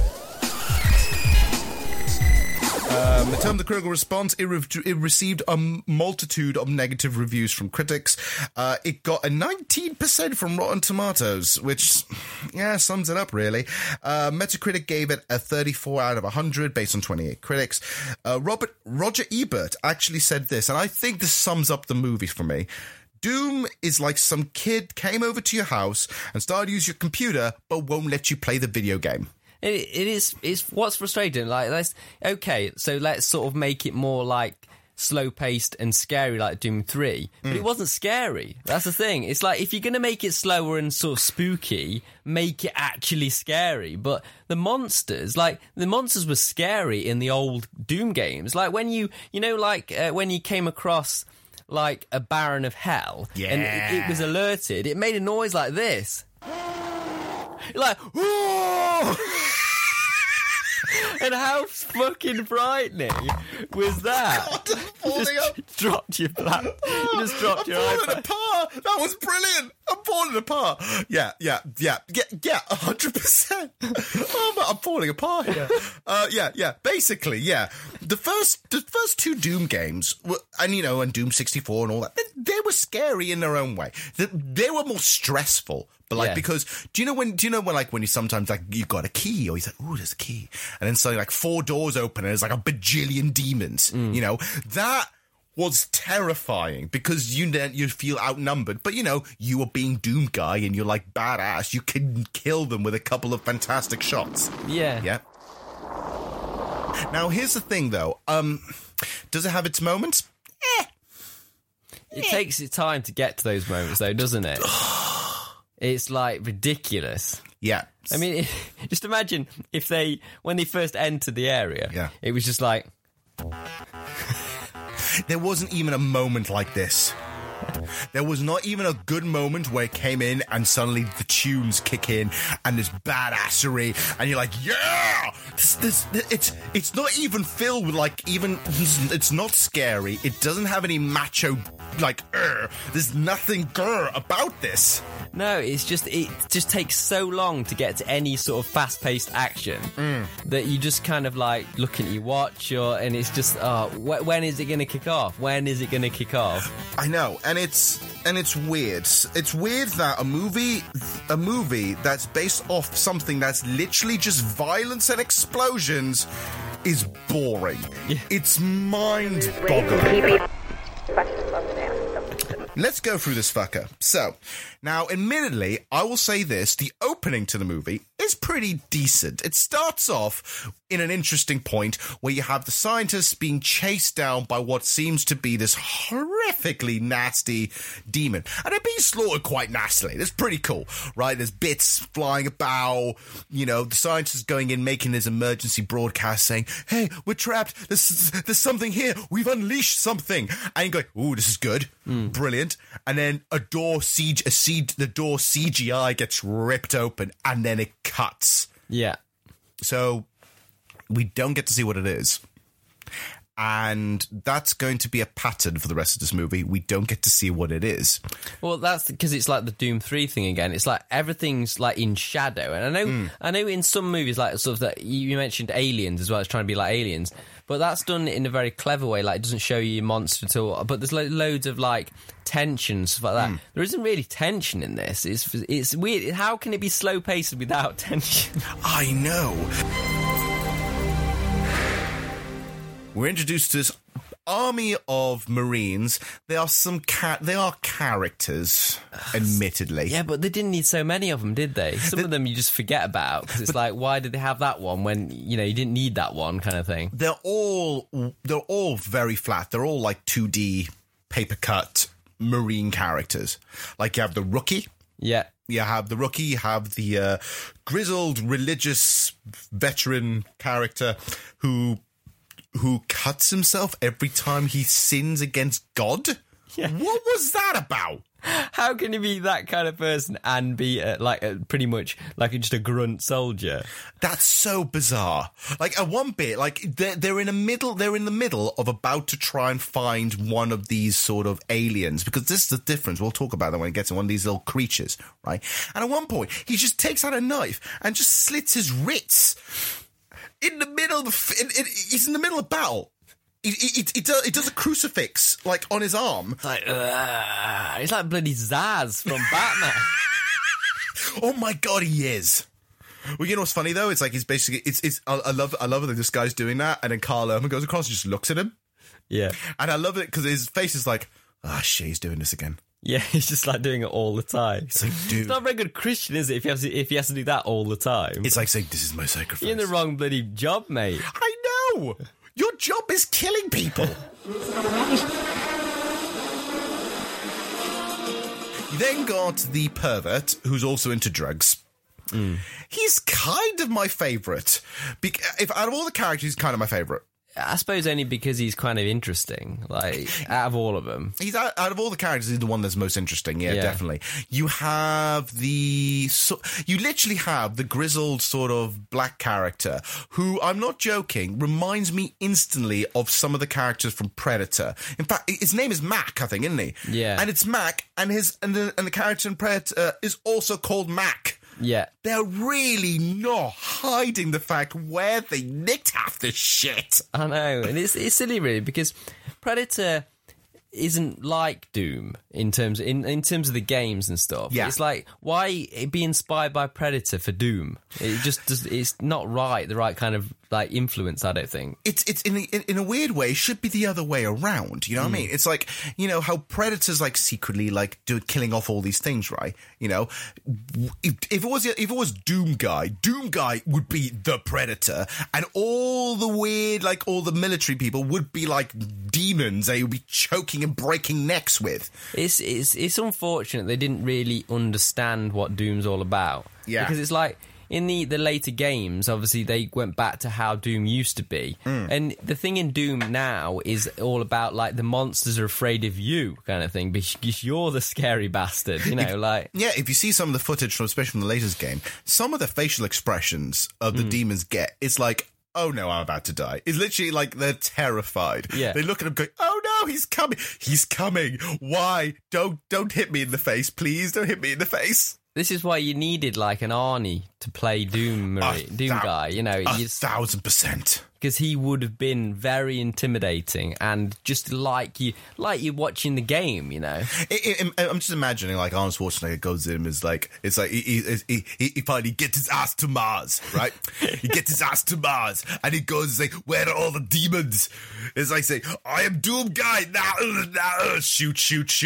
In terms of the critical response, it received a multitude of negative reviews from critics. It got a 19% from Rotten Tomatoes, which, sums it up, really. Metacritic gave it a 34 out of 100 based on 28 critics. Roger Ebert actually said this, and I think this sums up the movie for me. Doom is like some kid came over to your house and started using your computer, but won't let you play the video game.
It's what's frustrating. Like, let's sort of make it more like slow-paced and scary like Doom 3. But it wasn't scary. That's the thing. It's like, if you're going to make it slower and sort of spooky, make it actually scary. But the monsters were scary in the old Doom games. Like, when when you came across, like, a Baron of Hell, and it was alerted, it made a noise like this. Like, whoa! And how fucking frightening was that?
God, I'm falling up.
Dropped your laptop. You just dropped your iPad.
Falling apart. That was brilliant. I'm falling apart. Yeah, 100%. I'm falling apart here. Basically, yeah. The first two Doom games, and Doom 64 and all that, they were scary in their own way. They were more stressful. But because do you know when you sometimes you got a key or you like, oh, there's a key, and then suddenly 4 doors open and there's like a bajillion demons. That was terrifying because you feel outnumbered, but you are being Doom guy and you're like badass. You can kill them with a couple of fantastic shots.
Yeah.
Now here's the thing though. Does it have its moments?
It takes its time to get to those moments though, doesn't it? It's like ridiculous.
Yeah.
I mean, just imagine if when they first entered the area, it was just like...
There wasn't even a moment like this. There was not even a good moment where it came in and suddenly the tunes kick in and there's badassery and you're like, yeah! It's not even filled with it's not scary. It doesn't have any macho, there's nothing about this.
No, it just takes so long to get to any sort of fast-paced action that you just kind of like look at your watch and it's just, when is it going to kick off? When is it going to kick off?
I know, and it's weird. It's weird that a movie that's based off something that's literally just violence and explosions is boring. Yeah. It's mind-boggling. Let's go through this fucker. So, now, admittedly, I will say this, the opening to the movie is pretty decent. It starts off in an interesting point where you have the scientists being chased down by what seems to be this horrifically nasty demon. And they're being slaughtered quite nastily. That's pretty cool, right? There's bits flying about, the scientists going in, making this emergency broadcast saying, hey, we're trapped. There's something here. We've unleashed something. And you're going, ooh, this is good. Brilliant. And then the door CGI gets ripped open and then it cuts.
Yeah.
So we don't get to see what it is. And that's going to be a pattern for the rest of this movie. We don't get to see what it is.
Well, that's because it's like the Doom 3 thing again. It's like everything's like in shadow. And I know in some movies, like sort of that you mentioned Aliens as well, it's trying to be like Aliens. But that's done in a very clever way. Like, it doesn't show you monster at all. But there's loads of like tension, stuff like that. There isn't really tension in this. It's weird. How can it be slow paced without tension?
I know. We're introduced to this army of Marines. They are characters, admittedly.
Yeah, but they didn't need so many of them, did they? Some of them you just forget about because it's like, why did they have that one when you didn't need that one, kind of thing.
They're all very flat. They're all like 2D paper cut Marine characters. Like you have the Rookie.
Yeah.
You have the Rookie. You have the grizzled religious veteran character who cuts himself every time he sins against God? Yeah. What was that about?
How can you be that kind of person and be pretty much like just a grunt soldier?
That's so bizarre. Like at one bit, like they're in the middle of about to try and find one of these sort of aliens, because this is the difference. We'll talk about that when it gets to one of these little creatures, right? And at one point, he just takes out a knife and just slits his wrists. In the middle of he's in the middle of battle. He does a crucifix like on his arm.
He's like bloody Zaz from Batman.
Oh my god, he is. Well, you know what's funny though? It's like he's basically I love that this guy's doing that, and then Carl Urban goes across and just looks at him.
Yeah,
and I love it because his face is like, shit, he's doing this again.
Yeah, he's just like doing it all the time.
It's like, dude,
it's not a very good Christian, is it? If he has to do that all the time,
it's like saying, "This is my sacrifice."
You're in the wrong bloody job, mate.
I know. Your job is killing people. You then got the pervert who's also into drugs. He's kind of my favourite. If out of all the characters, he's kind of my favourite.
I suppose only because he's kind of interesting, like, out of all of them.
He's out of all the characters, he's the one that's most interesting, yeah, definitely. You have you literally have the grizzled sort of black character who, I'm not joking, reminds me instantly of some of the characters from Predator. In fact, his name is Mac, I think, isn't he?
Yeah.
And it's Mac, and the character in Predator is also called Mac.
Yeah.
They're really not hiding the fact where they nicked half this shit.
I know, and it's silly really, because Predator isn't like Doom in terms of the games and stuff.
Yeah.
It's like, why be inspired by Predator for Doom? It just it's not right, the right kind of like influence, I don't think.
It's in a weird way should be the other way around. You know what I mean? It's like, you know, how Predator's like secretly like killing off all these things, right? You know, if it was Doom Guy would be the Predator, and all the weird, like all the military people would be like demons they would be choking and breaking necks with.
It's unfortunate they didn't really understand what Doom's all about.
Yeah.
Because it's like, in the later games, obviously, they went back to how Doom used to be. And the thing in Doom now is all about, like, the monsters are afraid of you kind of thing, because you're the scary bastard, you know, like...
Yeah, if you see some of the footage, especially from the latest game, some of the facial expressions of the demons it's like, oh no, I'm about to die. It's literally like they're terrified.
Yeah.
They look at him going, oh no, he's coming. He's coming. Why? Don't hit me in the face, please. Don't hit me in the face.
This is why you needed, like, an Arnie to play Doom Guy, you know.
1,000%.
Because he would have been very intimidating and just like you're watching the game, you know.
I'm just imagining, like, Arnold Schwarzenegger goes in and is like, it's like he finally gets his ass to Mars, right? He gets his ass to Mars and he goes and say, where are all the demons? It's like saying, I am Doom Guy, now, shoot,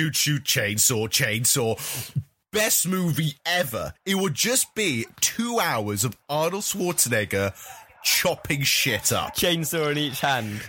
chainsaw. Best movie ever. It would just be 2 hours of Arnold Schwarzenegger chopping shit up.
Chainsaw in each hand.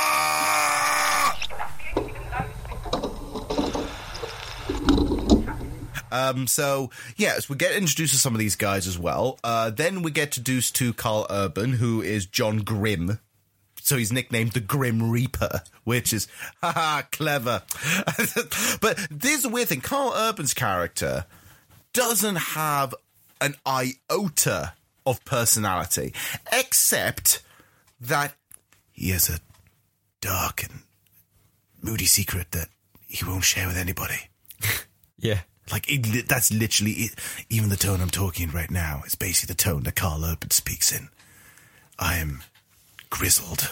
So, yes, we get introduced to some of these guys as well. Then we get introduced to Carl Urban, who is John Grimm. So he's nicknamed the Grim Reaper, which is, clever. But there's a weird thing. Carl Urban's character doesn't have an iota of personality, except that he has a dark and moody secret that he won't share with anybody.
Yeah.
Like, that's literally it. Even the tone I'm talking in right now is basically the tone that Carl Urban speaks in. I am grizzled.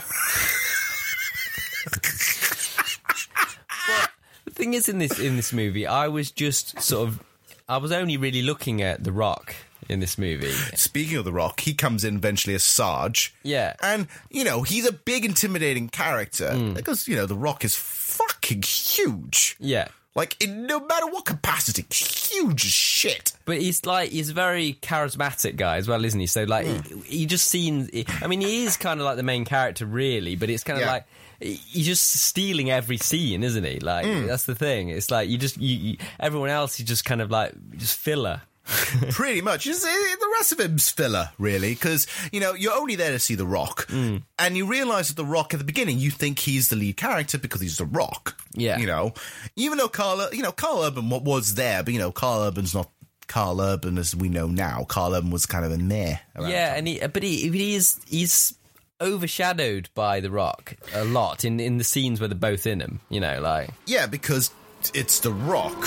But the thing is, in this movie, I was only really looking at The Rock in this movie.
Speaking of The Rock, he comes in eventually as Sarge.
Yeah.
And, you know, he's a big, intimidating character because, you know, The Rock is fucking huge.
Yeah.
Like, in no matter what capacity, huge as shit.
But he's a very charismatic guy as well, isn't he? So, like, he just seems... I mean, he is kind of like the main character, really, but it's kind of like... He's just stealing every scene, isn't he? Like, that's the thing. It's like, everyone else is just kind of like, just filler.
Pretty much. The rest of him's filler, really, because, you know, you're only there to see The Rock, and you realise that The Rock, at the beginning, you think he's the lead character because he's The Rock.
Yeah.
You know? Even though Carl Urban was there, but, you know, Carl Urban's not Carl Urban as we know now. Carl Urban was kind of a meh.
Yeah, he's overshadowed by The Rock a lot in the scenes where they're both in him, you know, like...
Yeah, because it's The Rock.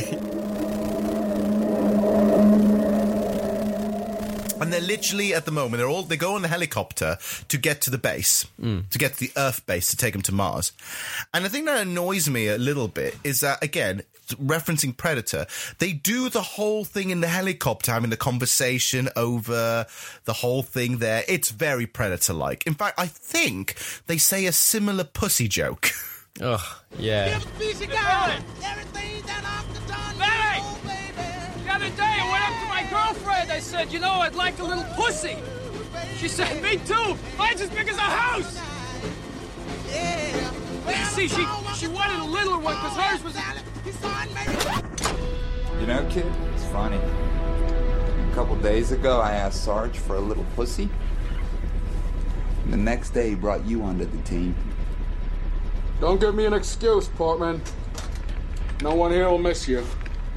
And they're literally, at the moment, they go on the helicopter to get to the base, to get to the Earth base to take them to Mars. And the thing that annoys me a little bit is that, again, referencing Predator, they do the whole thing in the helicopter, having the conversation over the whole thing there. It's very Predator-like. In fact, I think they say a similar pussy joke.
Ugh, yeah.
The other day I went up to my girlfriend. I said, you know, I'd like a little pussy. She said, me too. Mine's as big as a house. See, she wanted a littler one because hers was...
You know, kid, it's funny. A couple days ago, I asked Sarge for a little pussy. And the next day, he brought you onto the team.
Don't give me an excuse, Portman. No one here will miss you.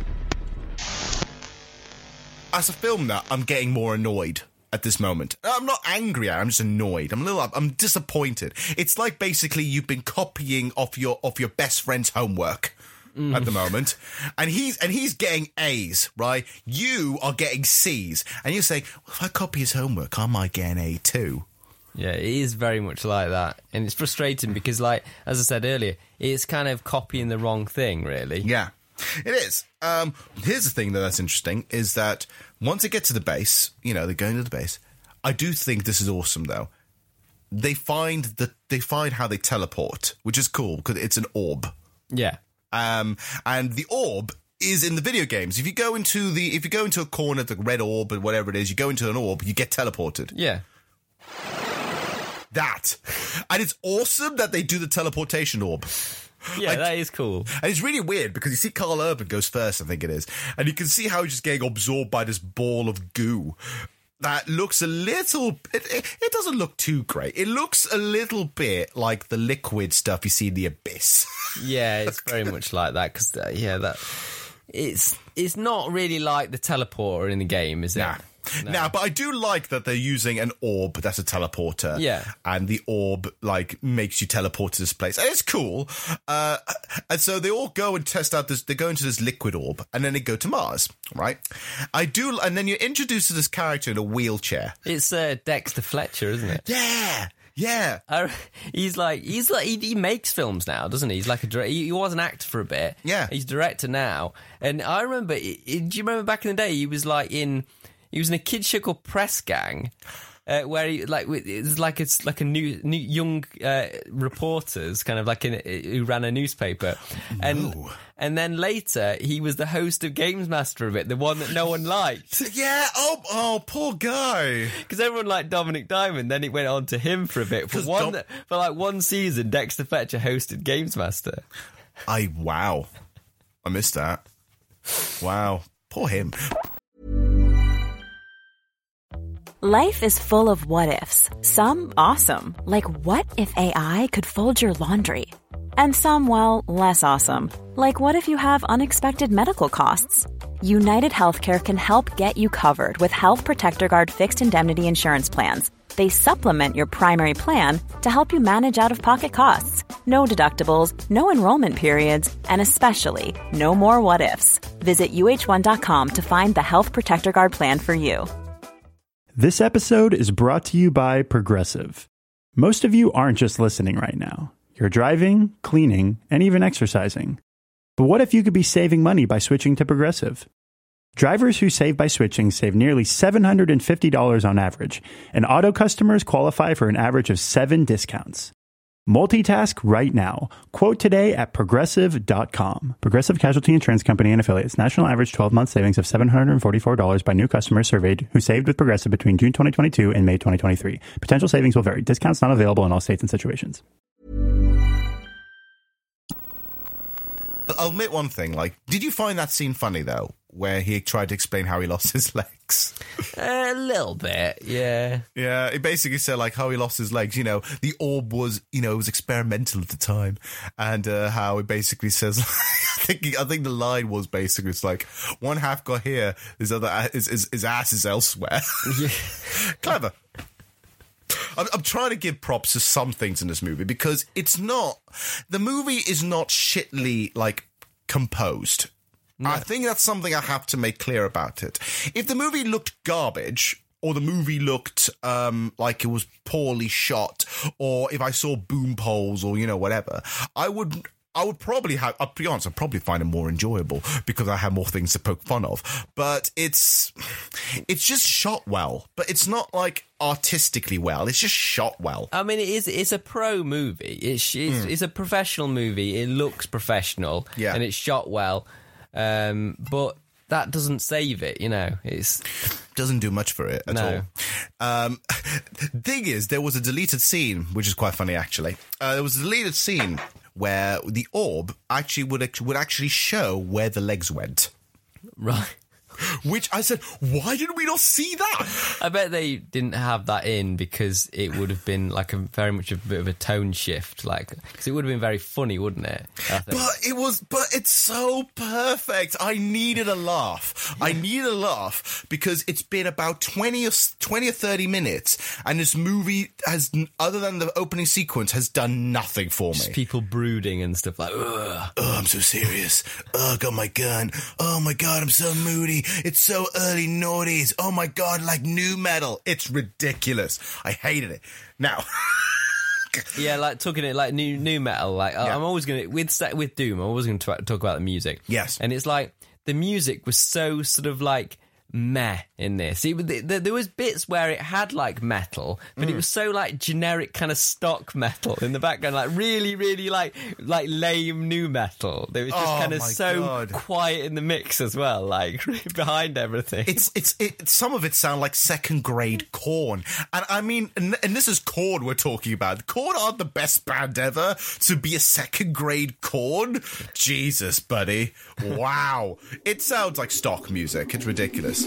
As a film nut, I'm getting more annoyed at this moment. I'm not angry, I'm just annoyed. I'm disappointed. It's like basically you've been copying off your best friend's homework at the moment, and he's getting A's, right? You are getting C's, and you're saying, well, if I copy his homework, I might get an A too.
Yeah, it is very much like that, and it's frustrating because, like, as I said earlier, it's kind of copying the wrong thing, really.
Yeah. It is. Here's the thing that's interesting, is that once they get to the base, you know, they're going to the base, I do think this is awesome, though. they find how they teleport, which is cool because it's an orb.
Yeah.
And the orb is in the video games. If you go into a corner, the red orb or whatever it is, you go into an orb, you get teleported.
Yeah.
And it's awesome that they do the teleportation orb.
Yeah, that is cool.
And it's really weird because you see Carl Urban goes first, I think it is, and you can see how he's just getting absorbed by this ball of goo. That looks a little... It doesn't look too great. It looks a little bit like the liquid stuff you see in the Abyss.
Yeah, it's very much like that. Because, it's not really like the teleporter in the game, is it?
No, but I do like that they're using an orb that's a teleporter.
Yeah.
And the orb, makes you teleport to this place. And it's cool. And so they all go and test out this. They go into this liquid orb, and then they go to Mars, right? And then you're introduced to this character in a wheelchair.
It's Dexter Fletcher, isn't it?
Yeah.
He makes films now, doesn't he? He's like a director. He was an actor for a bit.
Yeah.
He's director now. And I remember, do you remember back in the day, he was in a kids show called Press Gang, where it's like a new young reporters, kind of like who ran a newspaper, and then later he was the host of Games Master a bit, the one that no one liked.
Yeah. Oh, poor guy.
Because everyone liked Dominic Diamond. Then it went on to him for a bit. For one season, Dexter Fletcher hosted Games Master.
Wow, I missed that. Wow, poor him.
Life is full of what-ifs. Some awesome, like what if AI could fold your laundry? And some, well, less awesome, like what if you have unexpected medical costs? United Healthcare can help get you covered with Health Protector Guard fixed indemnity insurance plans. They supplement your primary plan to help you manage out-of-pocket costs. No deductibles, no enrollment periods, and especially no more what-ifs. Visit uh1.com to find the Health Protector Guard plan for you.
This episode is brought to you by Progressive. Most of you aren't just listening right now. You're driving, cleaning, and even exercising. But what if you could be saving money by switching to Progressive? Drivers who save by switching save nearly $750 on average, and auto customers qualify for an average of 7 discounts. Multitask right now. Quote today at Progressive.com. Progressive Casualty Insurance Company and Affiliates. National average 12-month savings of $744 by new customers surveyed who saved with Progressive between June 2022 and May 2023. Potential savings will vary. Discounts not available in all states and situations.
I'll admit one thing. Did you find that scene funny, though, where he tried to explain how he lost his legs?
A little bit, yeah.
Yeah, it basically said, how he lost his legs. The orb was, it was experimental at the time. And how it basically says, I think the line was basically, it's like, one half got here, his other, his ass is elsewhere.
Yeah.
Clever. I'm trying to give props to some things in this movie because the movie is not shittily, composed. No. I think that's something I have to make clear about it. If the movie looked garbage, or the movie looked like it was poorly shot, or if I saw boom poles or, whatever, I would probably I'll be honest, I'd probably find it more enjoyable because I have more things to poke fun of. But it's just shot well, but it's not artistically well. It's just shot well.
I mean, it's a pro movie. It's a professional movie. It looks professional,
yeah,
and it's shot well. But that doesn't save it, It's
doesn't do much for it at all. Thing is, there was a deleted scene, which is quite funny actually. There was a deleted scene where the orb actually would actually show where the legs went.
Right.
Which I said, why did we not see that?
I bet they didn't have that in because it would have been very much a bit of a tone shift, because it would have been very funny, wouldn't it?
But it's so perfect. I needed a laugh. Yeah. I needed a laugh because it's been about 20 or 30 minutes, and this movie has, other than the opening sequence, has done nothing for me.
Just people brooding and stuff like, ugh.
Oh, I'm so serious. Oh, I got my gun. Oh my God, I'm so moody. It's so early noughties. Oh my God, new metal. It's ridiculous. I hated it. Now.
Yeah, talking it new metal. Yeah. I'm always going to, with Doom, I'm always going to talk about the music.
Yes.
And it's the music was so sort of meh in this. There was bits where it had like metal, but it was so like generic kind of stock metal in the background, like really, really like lame new metal. There was just kind of so quiet in the mix as well, like behind everything.
It's some of it sound like second grade Korn, and I mean, and this is Korn we're talking about. Korn aren't the best band ever to be a second grade Korn. Jesus, buddy, wow! It sounds like stock music. It's ridiculous.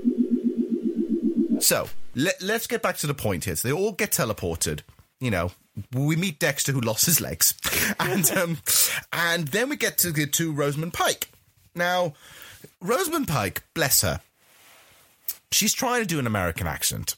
So let's get back to the point here. So they all get teleported. You know, we meet Dexter, who lost his legs, and then we get to Rosamund Pike. Now, Rosamund Pike, bless her, she's trying to do an American accent.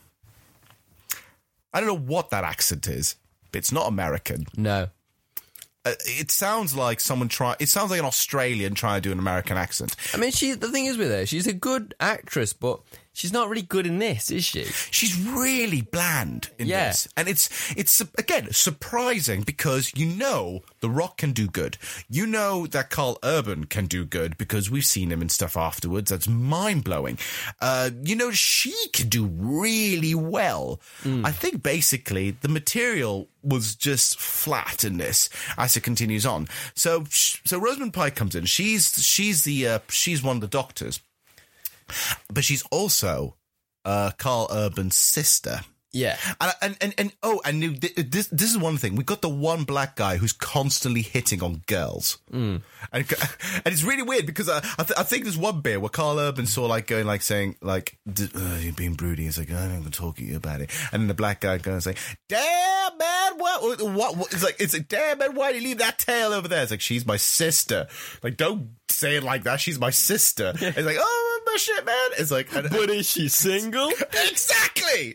I don't know what that accent is, but it's not American.
No.
It sounds like it sounds like an Australian trying to do an American accent.
I mean, the thing is with her, she's a good actress, but she's not really good in this, is she?
She's really bland in this. And it's again, surprising because you know The Rock can do good. You know that Carl Urban can do good because we've seen him in stuff afterwards. That's mind-blowing. You know, she can do really well. I think basically the material was just flat in this as it continues on. So Rosamund Pike comes in. She's one of the doctors. But she's also Carl Urban's sister.
Yeah.
And this is one thing. We've got the one black guy who's constantly hitting on girls. And it's really weird because I think there's one bit where Carl Urban saw saying you're being broody. He's like, I'm not talking to you about it. And then the black guy goes like, damn man, what? It's like, damn man, why did you leave that tail over there? It's like, she's my sister. Like, don't say it like that. She's my sister. Yeah. It's like, oh, no shit, man. It's like,
but is she single?
Exactly.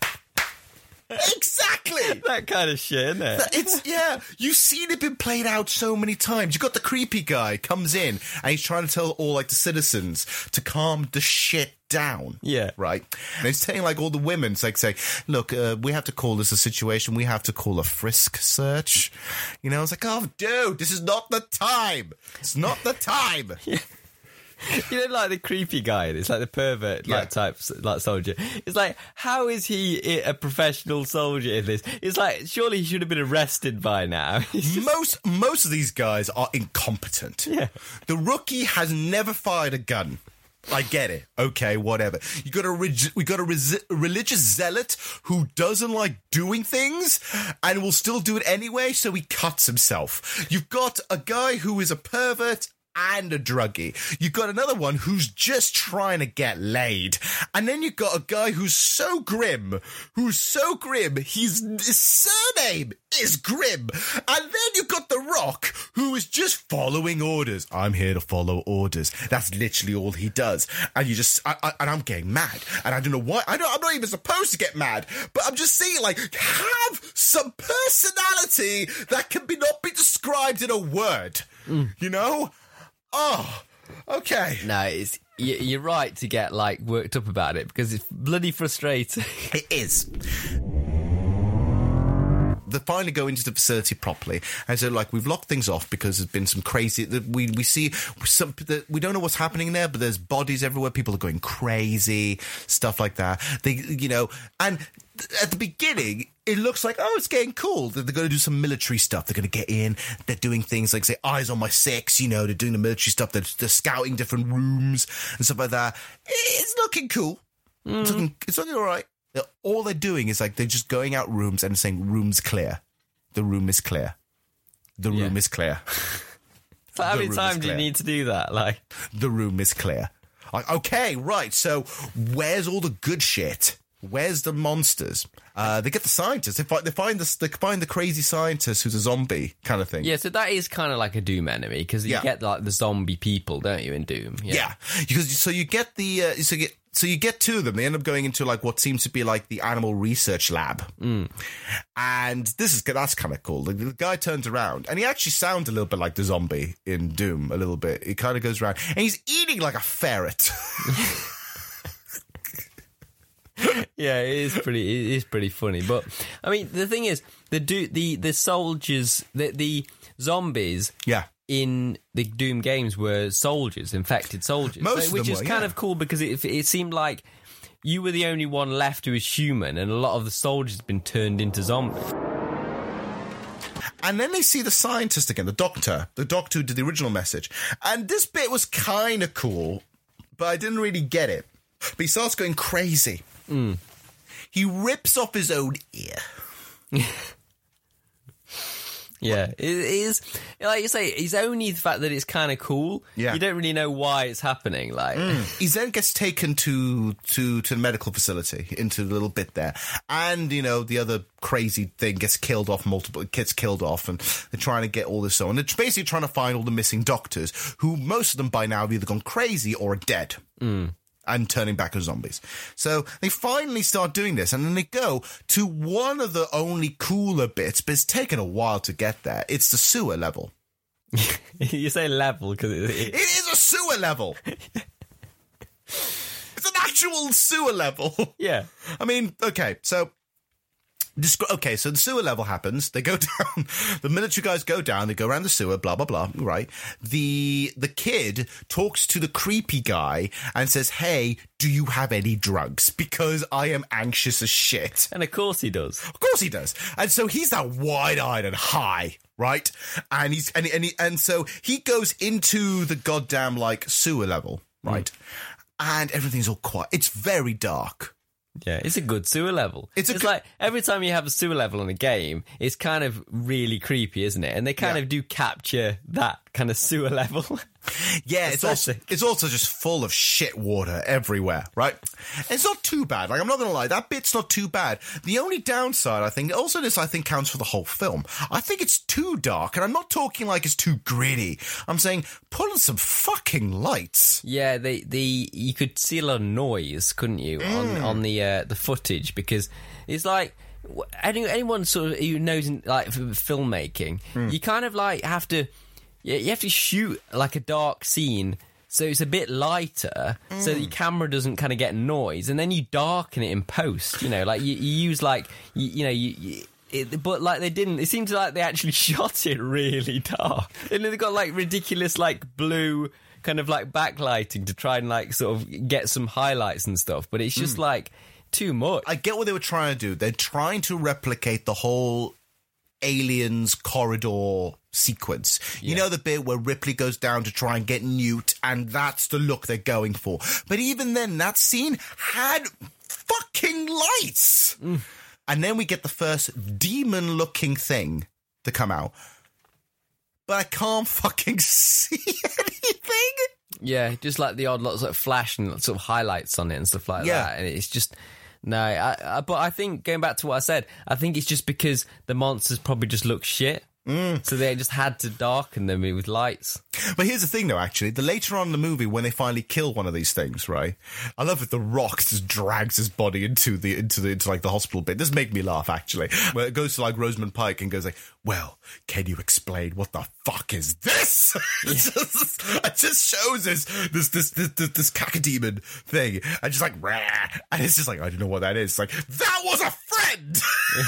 Exactly.
That kind of shit, isn't it?
You've seen it been played out so many times. You got the creepy guy comes in and he's trying to tell all like the citizens to calm the shit down.
Yeah.
Right? And he's telling like all the women, it's like say, look, we have to call this a situation. We have to call a frisk search. You know, it's like, oh, dude, this is not the time. It's not the time.
Yeah. You know, like the creepy guy, it's like the pervert type soldier. It's like, how is he a professional soldier in this? It's like, surely he should have been arrested by now.
Most of these guys are incompetent.
Yeah.
The rookie has never fired a gun. I get it. Okay, whatever. We got a religious zealot who doesn't like doing things and will still do it anyway, so he cuts himself. You've got a guy who is a pervert and a druggie. You've got another one who's just trying to get laid. And then you've got a guy who's so grim, his surname is Grim. And then you've got The Rock, who is just following orders. I'm here to follow orders. That's literally all he does. And and I'm getting mad. And I don't know why. I'm not even supposed to get mad. But I'm just saying, like, have some personality that can not be described in a word. You know? Oh, okay.
No, you're right to get, like, worked up about it, because it's bloody frustrating.
It is. They finally go into the facility properly, and so, like, we've locked things off because there's been some crazy... We see some... We don't know what's happening there, but there's bodies everywhere. People are going crazy, stuff like that. And at the beginning, it looks like, oh, it's getting cool. They're going to do some military stuff. They're going to get in. They're doing things like, say, Eyes on My Six, you know, they're doing the military stuff. They're scouting different rooms and stuff like that. It's looking cool. It's looking all right. All they're doing is, like, they're just going out rooms and saying, room's clear. The room is clear. The room is clear.
So how many times do you need to do that? Like,
the room is clear. Like, okay, right, so where's all the good shit? Where's the monsters? They get the scientists. They find the crazy scientist who's a zombie kind of thing.
Yeah, so that is kind of like a Doom enemy, because you get like the zombie people, don't you, in Doom?
Yeah. Because you get the so you get two of them. They end up going into like what seems to be like the animal research lab, and that's kind of cool. The guy turns around and he actually sounds a little bit like the zombie in Doom. A little bit. He kind of goes around and he's eating like a ferret.
Yeah, it is pretty funny. But I mean, the thing is, the soldiers, the zombies, in the Doom games were soldiers, infected soldiers. Which is kind of cool because it seemed like you were the only one left who was human, and a lot of the soldiers had been turned into zombies.
And then they see the scientist again, the doctor who did the original message. And this bit was kind of cool, but I didn't really get it. But he starts going crazy. He rips off his own ear.
Yeah, it is. Like you say, it's only the fact that it's kind of cool.
Yeah.
You don't really know why it's happening. Like,
he then gets taken to the medical facility, into the little bit there. And, you know, the other crazy thing gets killed off, and they're trying to get all this on. They're basically trying to find all the missing doctors, who most of them by now have either gone crazy or are dead. And turning back as zombies. So they finally start doing this, and then they go to one of the only cooler bits, but it's taken a while to get there. It's the sewer level.
You say level because
it is a sewer level. It's an actual sewer level.
Yeah.
I mean, okay, so the sewer level happens. They go down. The military guys go down. They go around the sewer. Blah blah blah. Right. The kid talks to the creepy guy and says, "Hey, do you have any drugs? Because I am anxious as shit."
And of course he does.
Of course he does. And so he's that wide-eyed and high, right? And so he goes into the goddamn like sewer level, right? And everything's all quiet. It's very dark.
Yeah, it's a good sewer level. It's like every time you have a sewer level in a game, it's kind of really creepy, isn't it? And they kind of do capture that kind of sewer level.
Yeah, it's also just full of shit water everywhere, right? And it's not too bad. Like, I'm not going to lie, that bit's not too bad. The only downside, I think, also this, I think, counts for the whole film. I think it's too dark, and I'm not talking like it's too gritty. I'm saying, put on some fucking lights.
Yeah, you could see a lot of noise, couldn't you, on the footage, because it's like, anyone sort of who knows like filmmaking, you kind of like have to shoot like a dark scene so it's a bit lighter so that your camera doesn't kind of get noise, and then you darken it in post, you know, like you use like but like they didn't. It seemed like they actually shot it really dark, and they got like ridiculous like blue kind of like backlighting to try and like sort of get some highlights and stuff, but it's just like too much.
I get what they were trying to do. They're trying to replicate the whole Aliens corridor sequence. You know, the bit where Ripley goes down to try and get Newt, and that's the look they're going for. But even then, that scene had fucking lights. And then we get the first demon-looking thing to come out. But I can't fucking see anything.
Yeah, just like the odd lots of flash and sort of highlights on it and stuff like that. And it's just... No, but I think, going back to what I said, I think it's just because the monsters probably just look shit. So they just had to darken them with lights.
But here's the thing, though, actually. The later on in the movie, when they finally kill one of these things, right? I love that The Rock just drags his body into like the hospital bit. This made me laugh, actually. Where it goes to like Rosamund Pike and goes like, "Well, can you explain what the fuck is this?" It just shows this cacodemon thing, and just like, rah, and it's just like, I don't know what that is. It's like, that was a friend.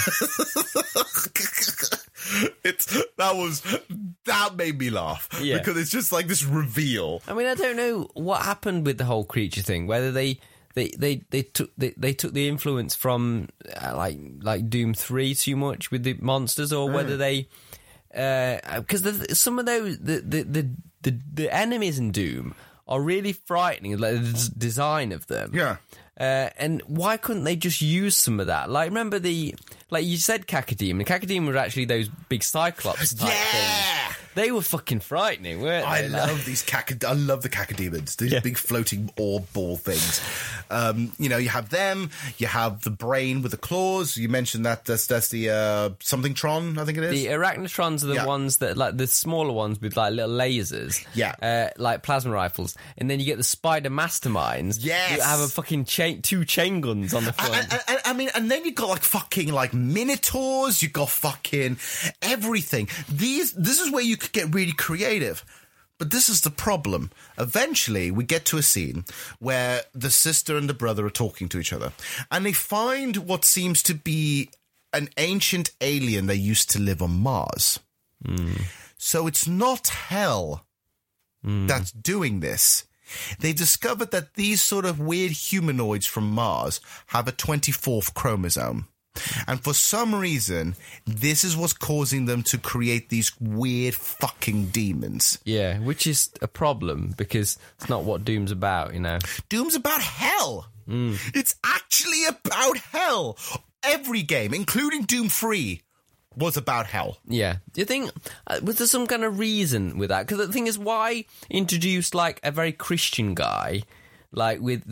That made me laugh because it's just like this reveal.
I mean, I don't know what happened with the whole creature thing. Whether they took the influence from like Doom 3 too much with the monsters, or whether they because some of those the enemies in Doom are really frightening, like the design of them.
Yeah.
And why couldn't they just use some of that? Like, remember like you said, Cacodemon. Cacodemon were actually those big Cyclops type things. They were fucking frightening, weren't they?
I love these I love the cacodemons. These big floating orb ball things. You know, you have them. You have the brain with the claws. You mentioned that. That's the something Tron, I think it is.
The Arachnotrons are the ones that, like, the smaller ones with like little lasers.
Yeah.
Like plasma rifles. And then you get the Spider Masterminds.
Yes.
You have a fucking two chain guns on the front.
I mean, and then you've got like fucking like Minotaurs. You've got fucking everything. This is where you could get really creative. But this is the problem. Eventually, we get to a scene where the sister and the brother are talking to each other, and they find what seems to be an ancient alien that used to live on Mars. So it's not Hell that's doing this. They discovered that these sort of weird humanoids from Mars have a 24th chromosome. And for some reason, this is what's causing them to create these weird fucking demons.
Yeah, which is a problem because it's not what Doom's about, you know.
Doom's about hell. It's actually about hell. Every game, including Doom 3, was about hell.
Yeah. Do you think, was there some kind of reason with that? Because the thing is, why introduce, like, a very Christian guy, like, with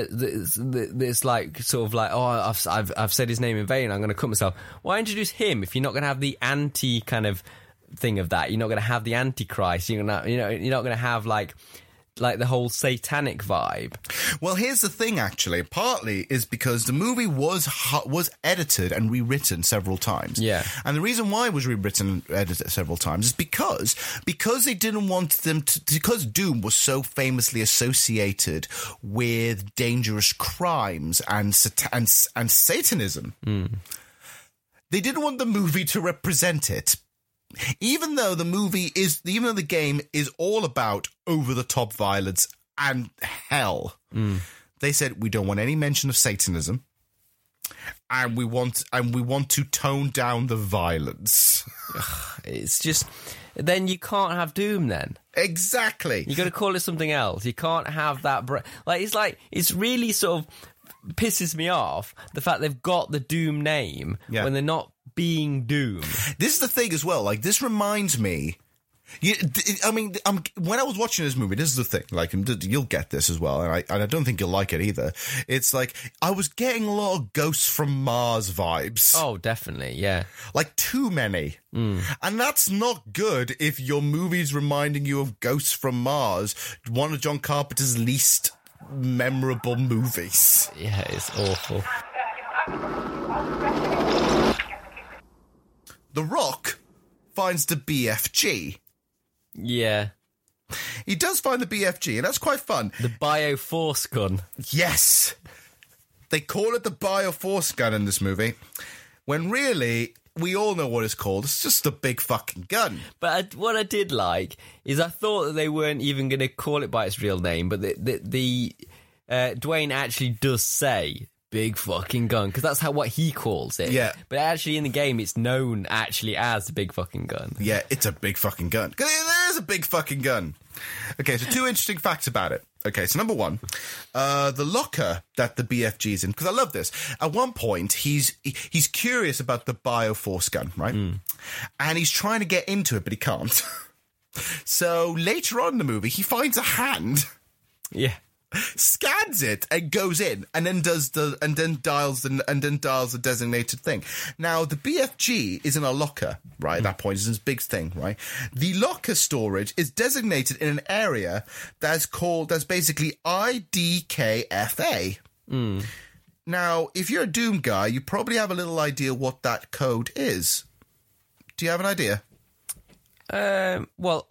this like, sort of like, oh, I've said his name in vain, I'm going to cut myself. Why introduce him if you're not going to have the anti kind of thing of that? You're not going to have the Antichrist. You're not going to have, like the whole satanic vibe.
Well, here's the thing, actually. Partly is because the movie was edited and rewritten several times.
Yeah.
And the reason why it was rewritten and edited several times is because they didn't want them to... Because Doom was so famously associated with dangerous crimes and Satanism, they didn't want the movie to represent it. Even though the game is all about over-the-top violence and hell, they said we don't want any mention of Satanism, and we want to tone down the violence.
It's just, then you can't have Doom. Then
exactly,
you got to call it something else. You can't have that. It's really sort of pisses me off the fact they've got the Doom name when they're not being Doom.
This is the thing as well. Like, this reminds me. When I was watching this movie, this is the thing. Like, you'll get this as well, and I don't think you'll like it either. It's like I was getting a lot of Ghosts from Mars vibes.
Oh, definitely, yeah.
Like, too many. And that's not good if your movie's reminding you of Ghosts from Mars, one of John Carpenter's least memorable movies.
Yeah, it's awful.
The Rock finds the BFG.
Yeah.
He does find the BFG, and that's quite fun.
The Bioforce gun.
Yes. They call it the Bioforce gun in this movie, when really, we all know what it's called. It's just a big fucking gun.
But what I did like is I thought that they weren't even going to call it by its real name, but the Dwayne actually does say big fucking gun, because that's what he calls it.
Yeah.
But actually in the game, it's known actually as the big fucking gun.
Yeah, it's a big fucking gun. There is a big fucking gun. Okay, so 2 interesting facts about it. Okay, so number 1, the locker that the BFG's in, because I love this. At one point, he's curious about the Bioforce gun, right? And he's trying to get into it, but he can't. So later on in the movie, he finds a hand.
Yeah.
Scans it and goes in, and then dials the designated thing. Now the BFG is in a locker, right? At that point, it's this big thing, right? The locker storage is designated in an area that's basically IDKFA. Now, if you're a Doom guy, you probably have a little idea what that code is. Do you have an idea?
Well,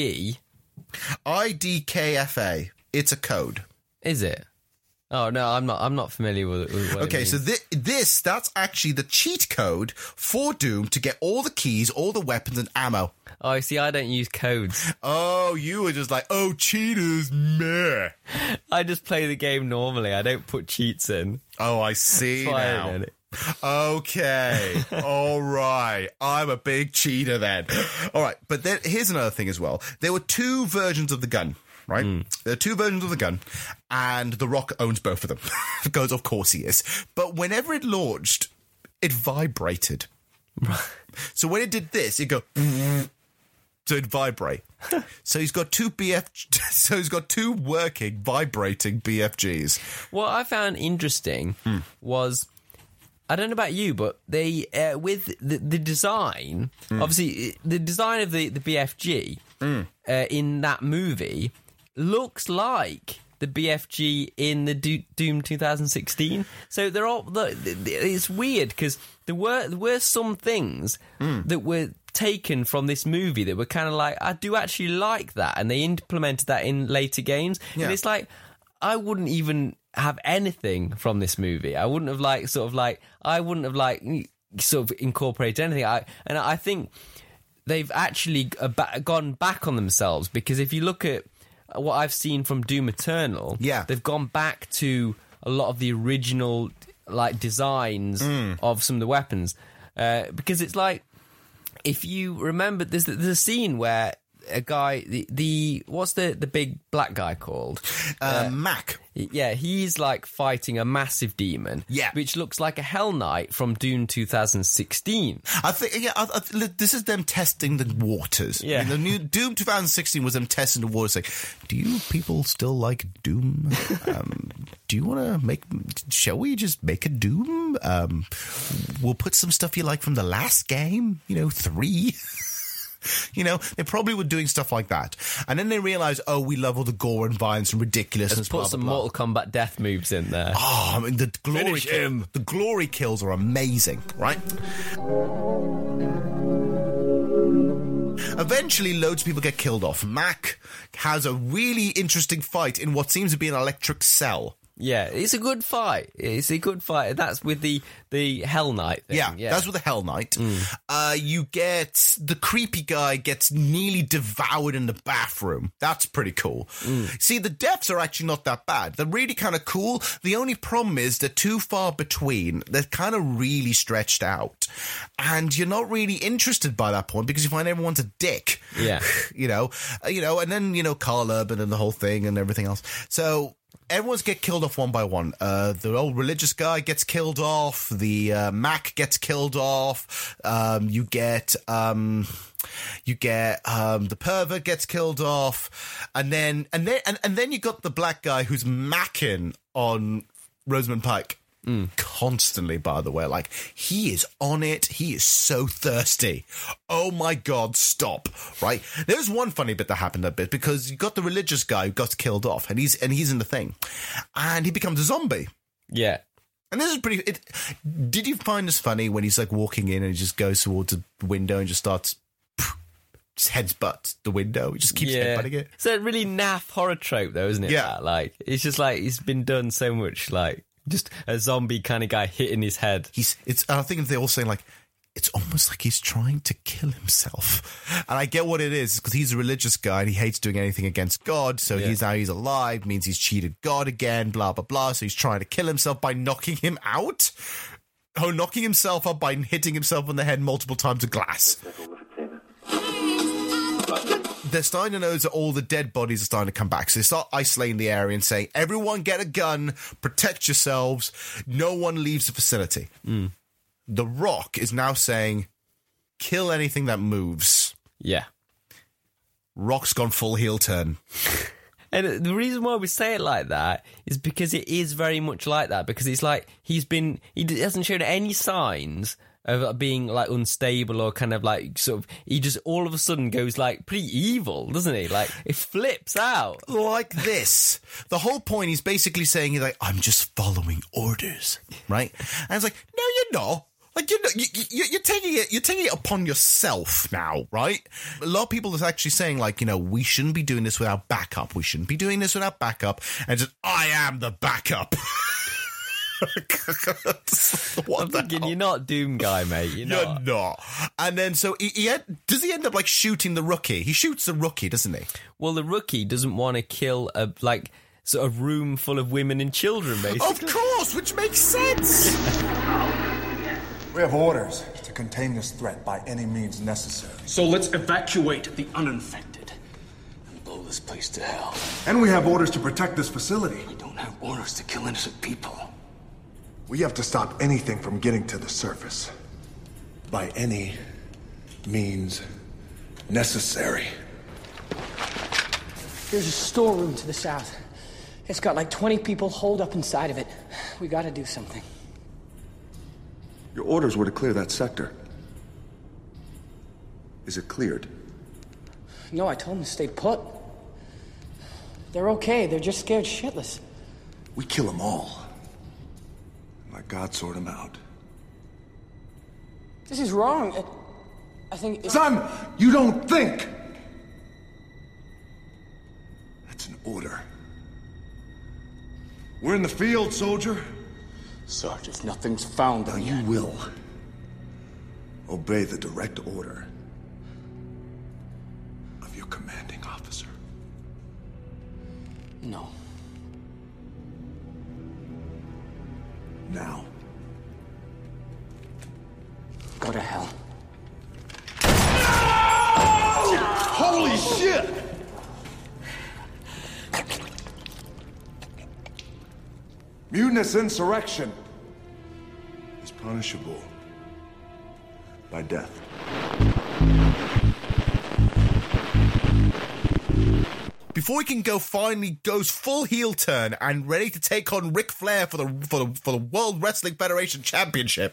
IDKFA. It's a code.
Is it? Oh no, I'm not familiar with what
okay, so that's actually the cheat code for Doom to get all the keys, all the weapons and ammo.
Oh, see, I don't use codes.
Oh, you were just like, oh, cheaters, meh.
I just play the game normally. I don't put cheats in.
Oh, I see now. Okay, all right. I'm a big cheater then. All right, but then here's another thing as well. There were 2 versions of the gun. Right? There are 2 versions of the gun, and The Rock owns both of them. Because, of course, he is. But whenever it launched, it vibrated. So when it did this, it go... So it'd vibrate. So he's got 2 So he's got 2 working, vibrating BFGs.
What I found interesting was... I don't know about you, but they with the design... Obviously, the design of the BFG in that movie... looks like the BFG in the Doom 2016. So they're all... It's weird, because there were some things that were taken from this movie that were kind of like, I do actually like that, and they implemented that in later games. Yeah. And it's like, I wouldn't even have anything from this movie. I wouldn't have I wouldn't have incorporated anything. I think... they've actually gone back on themselves, because if you look at what I've seen from Doom Eternal, they've gone back to a lot of the original like designs of some of the weapons, because it's like, if you remember, there's a scene where a guy, what's the big black guy called?
Mac.
Yeah, he's like fighting a massive demon.
Yeah,
which looks like a Hell Knight from Doom 2016.
I think. Yeah, this is them testing the waters.
Yeah,
the new Doom 2016 was them testing the waters. Like, do you people still like Doom? Do you want to make? Shall we just make a Doom? We'll put some stuff you like from the last game. 3. They probably were doing stuff like that. And then they realised, we love all the gore and violence and ridiculousness.
Let's put some Mortal Kombat death moves in there.
Oh, I mean, the glory kills are amazing, right? Eventually, loads of people get killed off. Mac has a really interesting fight in what seems to be an electric cell.
Yeah, it's a good fight. That's with the Hell Knight thing.
Yeah, that's with the Hell Knight. You get the creepy guy gets nearly devoured in the bathroom. That's pretty cool. See, the deaths are actually not that bad. They're really kind of cool. The only problem is they're too far between. They're kind of really stretched out. And you're not really interested by that point because you find everyone's a dick.
Yeah.
And then, Carl Urban and the whole thing and everything else. So everyone's get killed off one by one. The old religious guy gets killed off. The Mac gets killed off. You get the pervert gets killed off, and then you got the black guy who's macking on Rosamund Pike. Constantly, by the way. Like, he is on it. He is so thirsty. Oh my God, stop. Right? There's one funny bit that happened a bit, because you got the religious guy who got killed off, and he's in the thing. And he becomes a zombie.
Yeah.
And this is pretty... Did you find this funny when he's like walking in and he just goes towards the window and just starts... Just headbutts the window. He just keeps headbutting it.
It's a really naff horror trope, though, isn't it?
Yeah.
That? Like, it's just like, it's been done so much, like... Just a zombie kind of guy hitting his head.
I think they're all saying, like, it's almost like he's trying to kill himself. And I get what it is, because he's a religious guy and he hates doing anything against God. So he's alive, means he's cheated God again, blah, blah, blah. So he's trying to kill himself by knocking him out. Knocking himself up by hitting himself on the head multiple times with glass. They're starting to notice that all the dead bodies are starting to come back. So they start isolating the area and saying, everyone get a gun, protect yourselves, no one leaves the facility. The Rock is now saying, kill anything that moves.
Yeah.
Rock's gone full heel turn.
And the reason why we say it like that is because it is very much like that, because it's like he hasn't shown any signs of being like unstable or kind of like sort of, he just all of a sudden goes like pretty evil, doesn't he? Like, it flips out.
Like this. The whole point, he's basically saying, he's like, I'm just following orders, right? And it's like, no, you're not. Like, you're taking it upon yourself now, right? A lot of people are actually saying, like, we shouldn't be doing this without backup. We shouldn't be doing this without backup. And just, I am the backup.
I'm thinking, you're not Doom Guy, mate. You're
not. And then, so does he end up like shooting the rookie? He shoots the rookie, doesn't he?
Well, the rookie doesn't want to kill a sort of room full of women and children, basically.
Of course, which makes sense.
We have orders to contain this threat by any means necessary.
So let's evacuate the uninfected and blow this place to hell.
And we have orders to protect this facility.
We don't have orders to kill innocent people.
We have to stop anything from getting to the surface. By any means necessary.
There's a storeroom to the south. It's got like 20 people holed up inside of it. We gotta do something.
Your orders were to clear that sector. Is it cleared?
No, I told them to stay put. They're okay. They're just scared shitless.
We kill them all. Let God sort them out.
This is wrong. I think...
Son, you don't think! That's an order. We're in the field, soldier.
Sarge, if nothing's found...
Now you will obey the direct order commanding officer?
No.
Now.
Go to hell.
Holy shit! Mutinous insurrection is punishable by death.
Before he can finally goes full heel turn and ready to take on Ric Flair for the World Wrestling Federation Championship,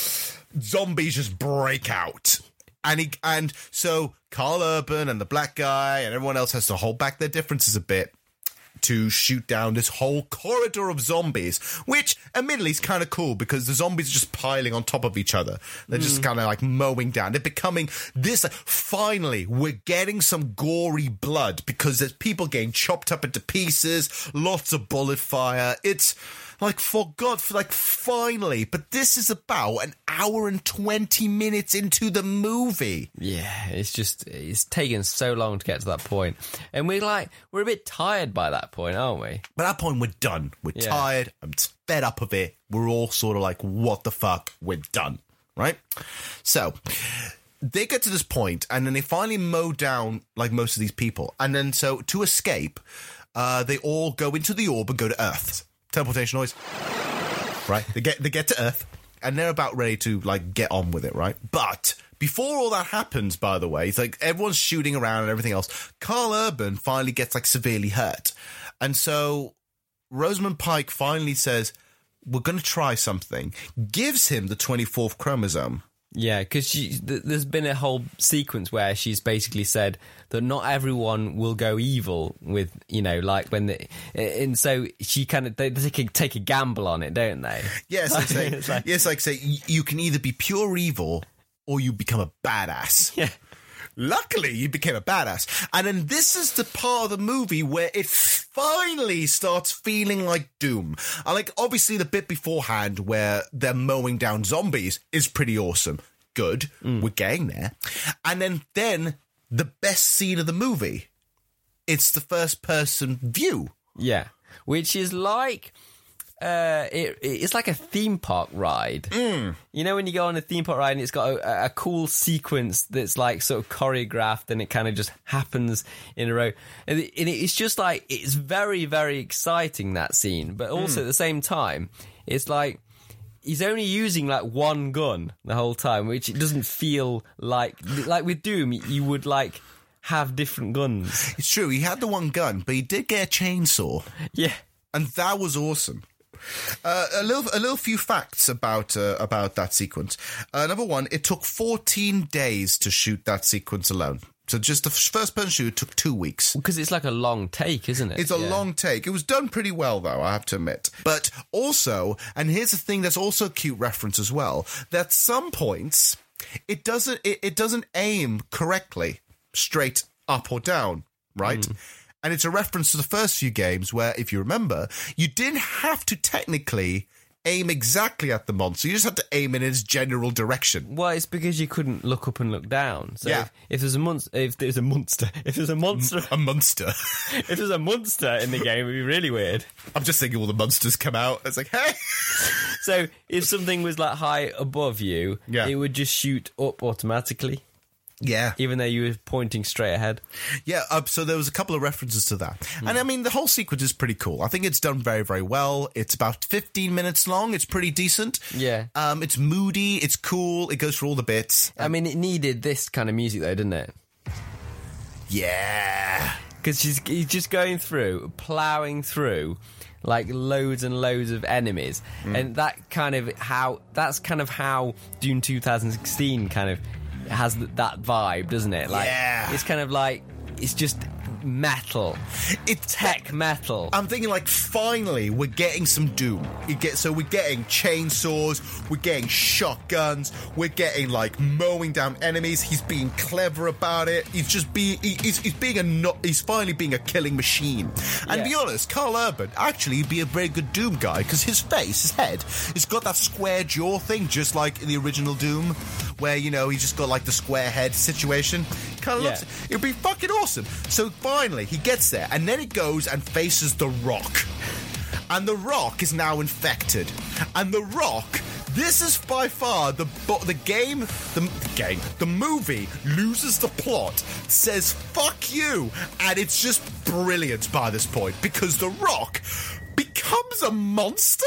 zombies just break out. And so Carl Urban and the black guy and everyone else has to hold back their differences a bit to shoot down this whole corridor of zombies, which admittedly is kind of cool because the zombies are just piling on top of each other. They're just kind of like mowing down. They're becoming this. Finally, we're getting some gory blood because there's people getting chopped up into pieces, lots of bullet fire. It's like, finally. But this is about an hour and 20 minutes into the movie.
Yeah, it's taken so long to get to that point. And we're a bit tired by that point, aren't we?
By that point, we're done. We're tired. I'm fed up of it. We're all sort of like, what the fuck? We're done. Right? So they get to this point, and then they finally mow down like most of these people. And then so to escape, they all go into the orb and go to Earth. Teleportation noise. Right? They get to Earth, and they're about ready to like get on with it, right? But before all that happens, by the way, it's like everyone's shooting around and everything else. Carl Urban finally gets like severely hurt. And so Rosamund Pike finally says, we're going to try something. Gives him the 24th chromosome.
Yeah, because there's been a whole sequence where she's basically said that not everyone will go evil with, like when and so she kind of, they take a gamble on it, don't they?
Yes, say you can either be pure evil or you become a badass.
Yeah.
Luckily, you became a badass. And then this is the part of the movie where it finally starts feeling like Doom. Obviously, the bit beforehand where they're mowing down zombies is pretty awesome. Good. We're getting there. And then the best scene of the movie. It's the first-person view.
Yeah. Which is like... it's like a theme park ride. You know when you go on a theme park ride and it's got a cool sequence that's like sort of choreographed and it kind of just happens in a row. And it's just like, it's very, very exciting, that scene. But also at the same time, it's like he's only using like one gun the whole time, which it doesn't feel like with Doom, you would like have different guns.
It's true. He had the one gun, but he did get a chainsaw.
Yeah.
And that was awesome. A little few facts about that sequence. Number one, it took 14 days to shoot that sequence alone. So just the first-person shoot took 2 weeks.
Because it's like a long take, isn't it?
It's a long take. It was done pretty well, though, I have to admit. But also, and here's the thing that's also a cute reference as well, that at some points, it doesn't aim correctly, straight up or down, right? And it's a reference to the first few games where, if you remember, you didn't have to technically aim exactly at the monster. You just had to aim in its general direction.
Well, it's because you couldn't look up and look down. So
yeah.
If there's a monster in the game, it'd be really weird.
I'm just thinking all the monsters come out. It's like, hey.
So if something was like high above you, it would just shoot up automatically.
Yeah.
Even though you were pointing straight ahead.
Yeah, so there was a couple of references to that. And I mean, the whole sequence is pretty cool. I think it's done very, very well. It's about 15 minutes long. It's pretty decent.
Yeah.
It's moody. It's cool. It goes through all the bits.
I mean, it needed this kind of music, though, didn't it?
Yeah.
Because he's just going through, ploughing through, like loads and loads of enemies. And that's kind of how Dune 2016 kind of has that vibe, doesn't it? Like, it's kind of like, it's just metal. It's tech metal.
I'm thinking, like, finally we're getting some Doom. So we're getting chainsaws, we're getting shotguns, we're getting like mowing down enemies. He's being clever about it. He's finally being a killing machine. And to be honest, Carl Urban actually would be a very good Doom guy because his face, his head, it's got that square jaw thing, just like in the original Doom, where he's just got like the square head situation. kind of looks. It would be fucking awesome. So finally, he gets there, and then he goes and faces The Rock. And The Rock is now infected. And The Rock, this is by far the movie loses the plot, says fuck you, and it's just brilliant by this point, because The Rock becomes a monster.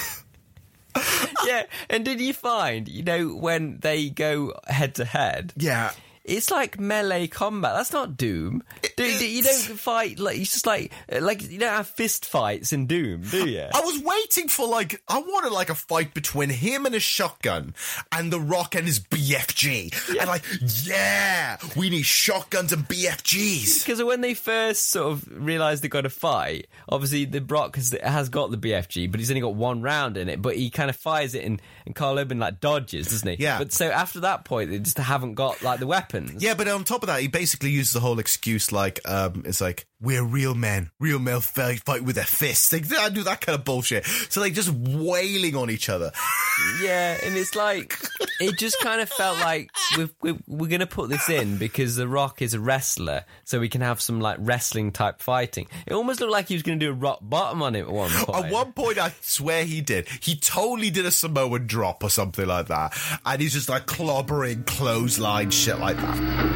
Yeah, and did you find, when they go head to head?
Yeah.
It's like melee combat. That's not Doom. You don't fight it's just like you don't have fist fights in Doom, do you?
I was waiting for I wanted a fight between him and his shotgun and The Rock and his BFG. Yeah. And we need shotguns and BFGs.
Because when they first sort of realised they got to fight, obviously The Rock has got the BFG, but he's only got one round in it, but he kind of fires it and Karl Urban dodges, doesn't he?
Yeah.
But so after that point, they just haven't got the weapons.
Yeah, but on top of that, he basically uses the whole excuse it's like, we're real men. Real men fight with their fists. They do that kind of bullshit. So just wailing on each other.
Yeah, and it's it just kind of felt like we're going to put this in because The Rock is a wrestler, so we can have some wrestling type fighting. It almost looked like he was going to do a rock bottom on it at one point.
At one point, I swear he did. He totally did a Samoan drop or something like that. And he's just clobbering clothesline shit like that.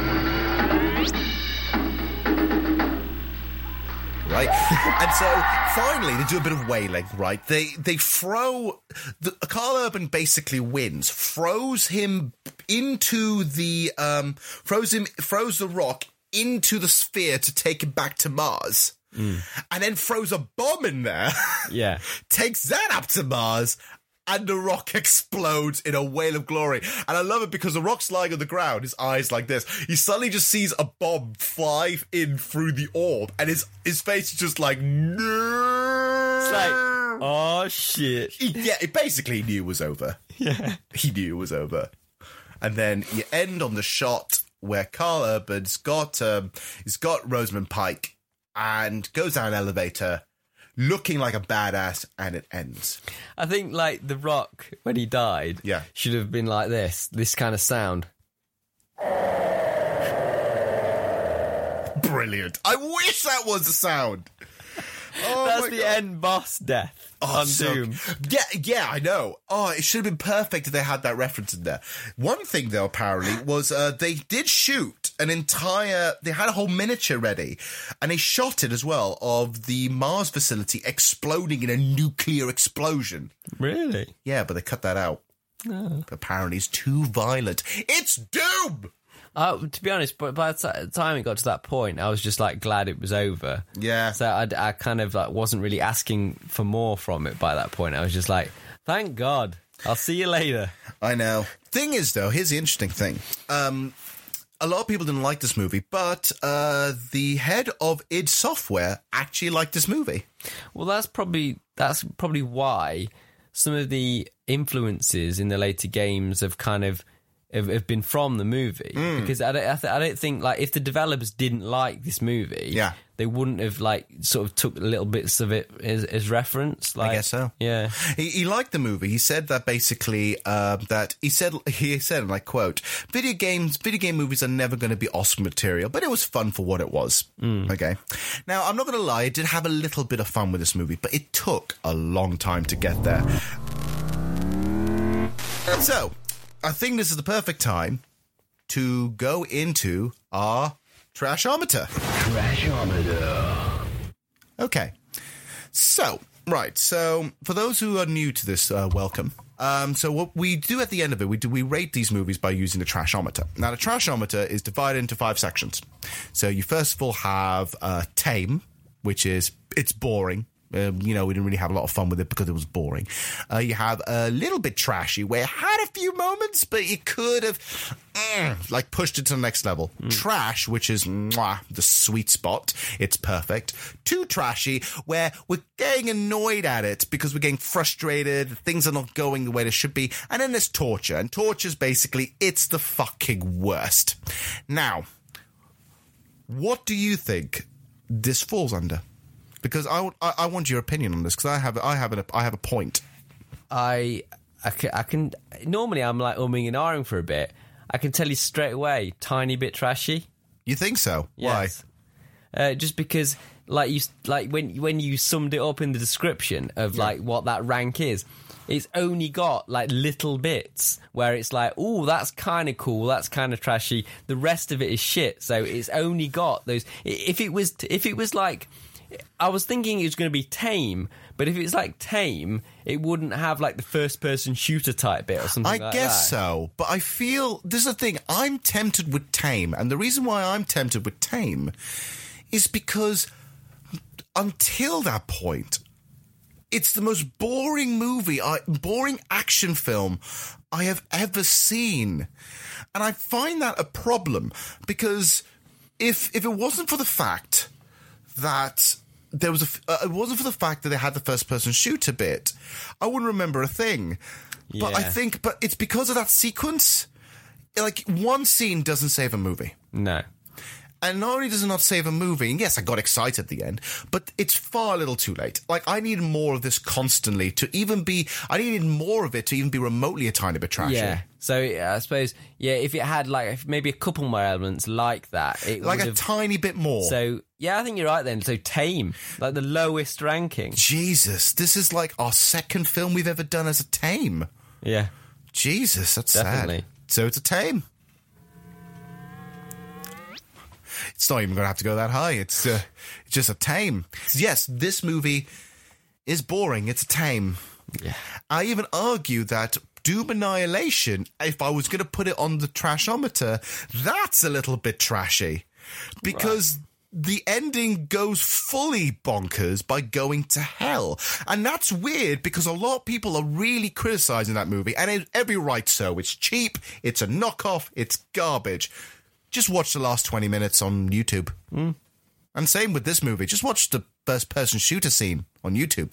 Right? And so finally they do a bit of wailing, right? They throw Karl Urban basically wins, throws him into the throws The Rock into the sphere to take him back to Mars. And then throws a bomb in there.
Yeah.
Takes that up to Mars. And The Rock explodes in a wail of glory. And I love it because The Rock's lying on the ground, his eyes like this. He suddenly just sees a bomb fly in through the orb, and his face is just no.
It's oh shit.
It basically knew it was over.
Yeah.
He knew it was over. And then you end on the shot where Karl Urban's got Rosamund Pike and goes down an elevator, looking like a badass, and it ends.
I think, The Rock, when he died, should have been like this kind of sound.
Brilliant. I wish that was the sound. Oh,
that's the end boss death on Doom.
Yeah, I know. Oh, it should have been perfect if they had that reference in there. One thing, though, apparently, was they did shoot they had a whole miniature ready, and they shot it as well, of the Mars facility exploding in a nuclear explosion.
Really?
Yeah, but they cut that out.
No.
Apparently it's too violent. It's Doom!
To be honest, but by the time it got to that point, I was just glad it was over.
Yeah.
So I kind of wasn't really asking for more from it by that point. I was just thank God. I'll see you later.
I know. Thing is, though, here's the interesting thing. A lot of people didn't like this movie, but the head of id Software actually liked this movie.
Well, that's probably why some of the influences in the later games have kind of have been from the movie, because I don't think if the developers didn't like this movie, they wouldn't have sort of took little bits of it as reference.
I guess so.
Yeah,
he liked the movie. He said that basically he said, and I quote, video game movies are never going to be Oscar material, but it was fun for what it was. Okay, now I'm not going to lie, I did have a little bit of fun with this movie, but it took a long time to get there. So I think this is the perfect time to go into our Trashometer. Okay. So, right. So, for those who are new to this, welcome. So what we do at the end of it, we rate these movies by using the Trashometer. Now, the Trashometer is divided into 5 sections. So you first of all have tame, which is, it's boring. We didn't really have a lot of fun with it because it was boring. You have a little bit trashy, where it had a few moments, but you could have pushed it to the next level. Trash, which is the sweet spot. It's perfect. Too trashy, where we're getting annoyed at it because we're getting frustrated. Things are not going the way they should be. And then there's torture. And torture's basically, it's the fucking worst. Now, what do you think this falls under? Because I want your opinion on this, because I have a point.
I can normally I'm umming and ahhing for a bit. I can tell you straight away, tiny bit trashy.
You think so?
Yes. Why? Just because, when you summed it up in the description of what that rank is, it's only got little bits where it's ooh, that's kind of cool, that's kind of trashy. The rest of it is shit. So it's only got those. If it was like, I was thinking it was going to be tame, but if it's tame, it wouldn't have the first person shooter type bit or something like that. I
guess so, but I feel there's a thing. I'm tempted with tame, and the reason why I'm tempted with tame is because until that point, it's the most boring boring action film I have ever seen. And I find that a problem because if it wasn't for the fact that there was it wasn't for the fact that they had the first person shooter bit, I wouldn't remember a thing.
Yeah.
But it's because of that sequence. One scene doesn't save a movie.
No.
And not only does it not save a movie, and yes, I got excited at the end, but it's far a little too late. I need more of this constantly I needed more of it to even be remotely a tiny bit trashy.
Yeah. So I suppose, if it had maybe a couple more elements like that, it would
a tiny bit more.
So I think you're right then. So tame, the lowest ranking.
Jesus, this is our second film we've ever done as a tame.
Yeah.
Jesus, that's
definitely
sad. So it's a tame. It's not even going to have to go that high. It's just a tame. Yes, this movie is boring. It's a tame.
Yeah.
I even argue that Doom Annihilation, if I was going to put it on the trashometer, that's a little bit trashy. Because the ending goes fully bonkers by going to hell. And that's weird because a lot of people are really criticizing that movie. And every right so. It's cheap. It's a knockoff. It's garbage. Just watch the last 20 minutes on YouTube.
Mm.
And same with this movie. Just watch the first-person shooter scene on YouTube.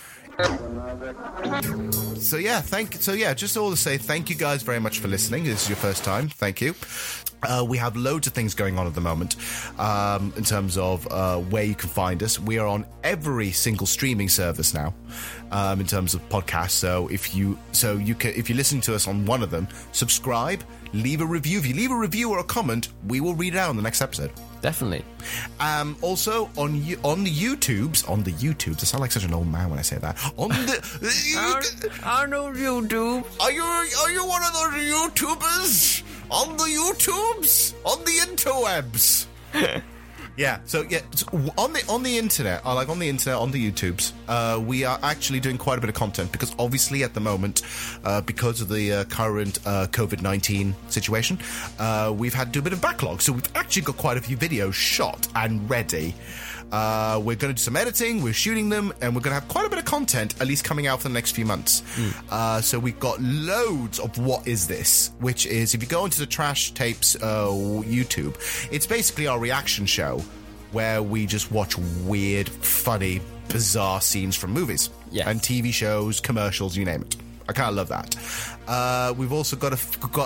Just all to say thank you guys very much for listening. This is your first time. Thank you. We have loads of things going on at the moment in terms of where you can find us. We are on every single streaming service now in terms of podcasts. So if you listen to us on one of them, subscribe, leave a review. If you leave a review or a comment, we will read it out in the next episode.
Definitely.
Also on the YouTubes. I sound like such an old man when I say that. On the
I know YouTube.
Are you one of those YouTubers? On the YouTubes? On the interwebs? Yeah, so on the internet, on the YouTubes, we are actually doing quite a bit of content because obviously at the moment, because of the current COVID-19 situation, we've had to do a bit of backlog. So we've actually got quite a few videos shot and ready. We're going to do some editing, we're shooting them, and we're going to have quite a bit of content, at least coming out for the next few months. So we've got loads of What Is This? Which is, if you go into the Trash Tapes YouTube, it's basically our reaction show where we just watch weird, funny, bizarre scenes from movies.
Yes.
And TV shows, commercials, you name it. I kind of love that. We've also got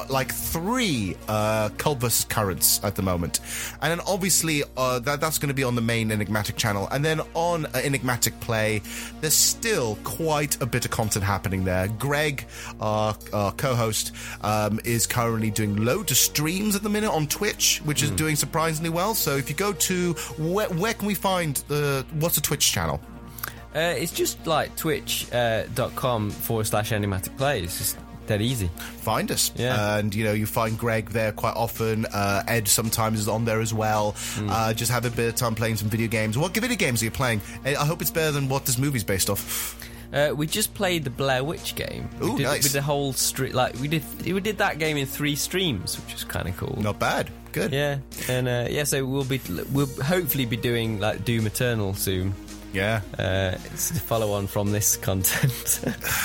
3 Cult vs. Currents at the moment. And then obviously that's going to be on the main Enigmatic channel. And then on Enigmatic Play, there's still quite a bit of content happening there. Greg, our co-host, is currently doing loads of streams at the minute on Twitch, which is doing surprisingly well. So if you go to... Where can we find... what's the Twitch channel?
It's just twitch.com/Enigmatic Play. It's just dead easy.
Find us.
Yeah.
And, you find Greg there quite often. Ed sometimes is on there as well. Just have a bit of time playing some video games. What video games are you playing? I hope it's better than what this movie's based off.
We just played the Blair Witch game.
Ooh, nice.
With the whole we did that game in 3 streams, which was kind of cool.
Not bad. Good.
Yeah. And so we'll hopefully be doing Doom Eternal soon.
Yeah.
It's a follow on from this content.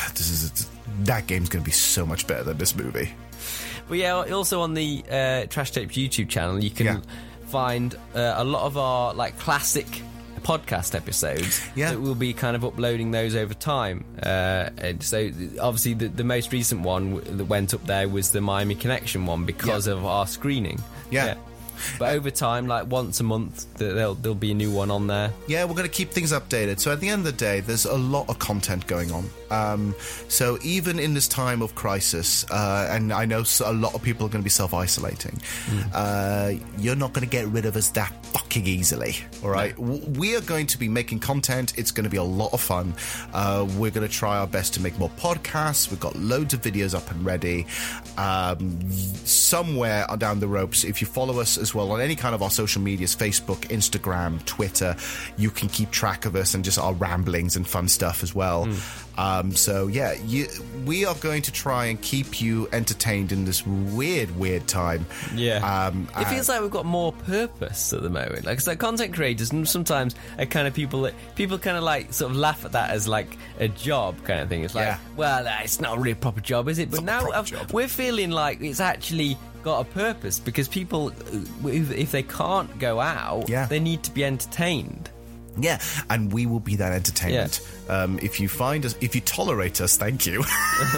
That game's going to be so much better than this movie.
But yeah, also on the Trash Tapes YouTube channel, you can find a lot of our classic podcast episodes that we'll be kind of uploading those over time. And so obviously the most recent one that went up there was the Miami Connection one because of our screening.
Yeah.
But over time, like once a month, there'll be a new one on there.
Yeah, we're going to keep things updated. So at the end of the day, there's a lot of content going on. So even in this time of crisis, and I know a lot of people are going to be self-isolating, you're not going to get rid of us that fucking easily, all right? No. We are going to be making content. It's going to be a lot of fun. We're going to try our best to make more podcasts. We've got loads of videos up and ready. Somewhere down the ropes, if you follow us as well on any kind of our social medias, Facebook, Instagram, Twitter, you can keep track of us and just our ramblings and fun stuff as well. So yeah, we are going to try and keep you entertained in this weird time.
Yeah, it feels like we've got more purpose at the moment. Like, it's like content creators, and sometimes are kind of people kind of like sort of laugh at that as like a job kind of thing. It's like, well, it's not really a proper job, is it? But now we're feeling like it's actually got a purpose, because people, if they can't go out, they need to be entertained.
Yeah, and we will be that entertainment. Yeah. If you find us, if you tolerate us, thank you.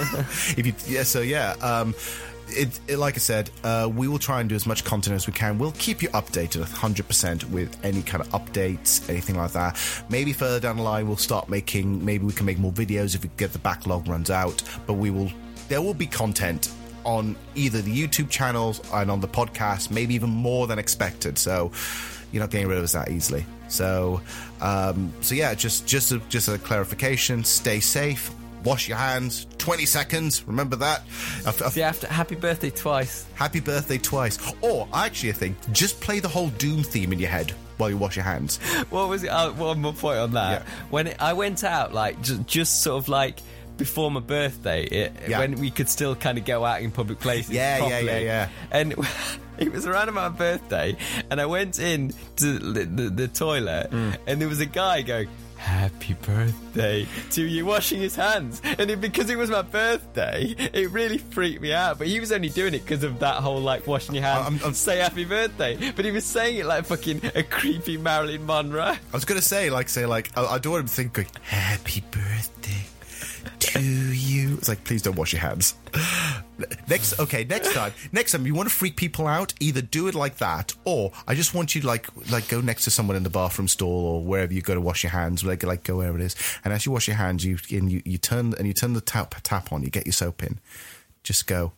Like I said, we will try and do as much content as we can. We'll keep you updated 100% with any kind of updates, anything like that. Maybe further down the line, maybe we can make more videos if we get the backlog runs out. But there will be content on either the YouTube channels and on the podcast, maybe even more than expected. So you're not getting rid of us that easily. So yeah, just a clarification. Stay safe. Wash your hands. 20 seconds. Remember that.
Happy birthday twice.
Happy birthday twice. Or actually, I think just play the whole Doom theme in your head while you wash your hands.
What was it? One more point on that. Yeah. When I went out, like just sort of like before my birthday, when we could still kind of go out in public places.
Yeah.
And it was around my birthday, and I went in to the toilet, and there was a guy going, "Happy birthday to you," washing his hands. And because it was my birthday, it really freaked me out. But he was only doing it because of that whole, like, washing your hands, say happy birthday. But he was saying it like fucking a creepy Marilyn Monroe. I
was going to say, I don't want him to think, happy birthday to you. It's like, please don't wash your hands. Next time you want to freak people out, either do it like that, or I just want you to like go next to someone in the bathroom stall or wherever you go to wash your hands, like go wherever it is, and as you wash your hands, you turn the tap on, you get your soap in, just go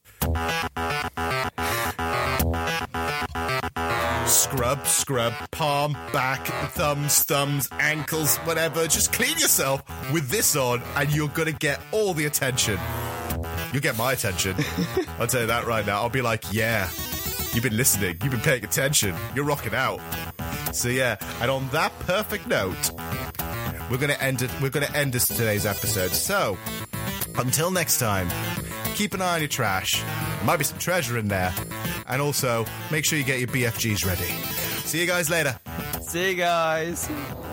scrub, palm, back, thumbs, ankles, whatever. Just clean yourself with this on, and you're gonna get all the attention. You'll get my attention. I'll tell you that right now. I'll be like, yeah, you've been listening, you've been paying attention, you're rocking out. So yeah, and on that perfect note, we're gonna end this today's episode. So until next time, keep an eye on your trash. There might be some treasure in there. And also, make sure you get your BFGs ready. See you guys later.
See you guys.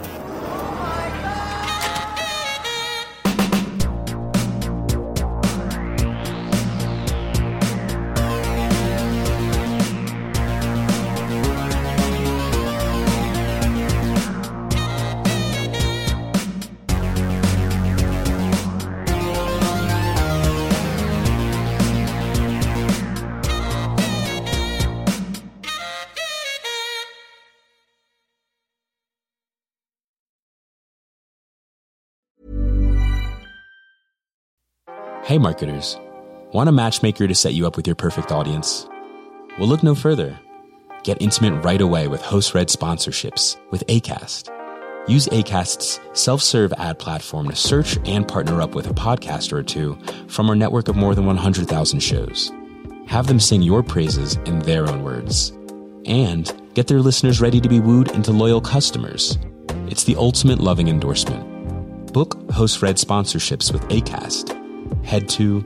Hey marketers, want a matchmaker to set you up with your perfect audience? Well, look no further. Get intimate right away with host-read sponsorships with Acast. Use Acast's self-serve ad platform to search and partner up with a podcaster or two from our network of more than 100,000 shows. Have them sing your praises in their own words. And get their listeners ready to be wooed into loyal customers. It's the ultimate loving endorsement. Book host-read sponsorships with Acast. Head to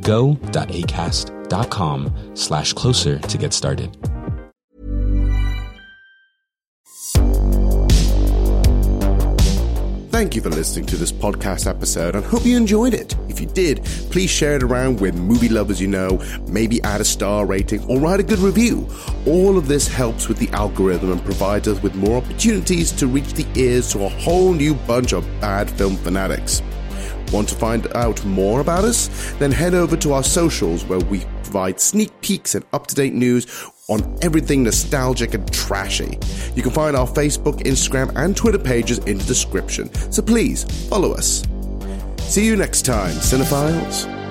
go.acast.com/closer to get started.
Thank you for listening to this podcast episode and hope you enjoyed it. If you did, please share it around with movie lovers you know, maybe add a star rating or write a good review. All of this helps with the algorithm and provides us with more opportunities to reach the ears to a whole new bunch of bad film fanatics. Want to find out more about us? Then head over to our socials where we provide sneak peeks and up-to-date news on everything nostalgic and trashy. You can find our Facebook, Instagram, and Twitter pages in the description, so please follow us. See you next time, cinephiles.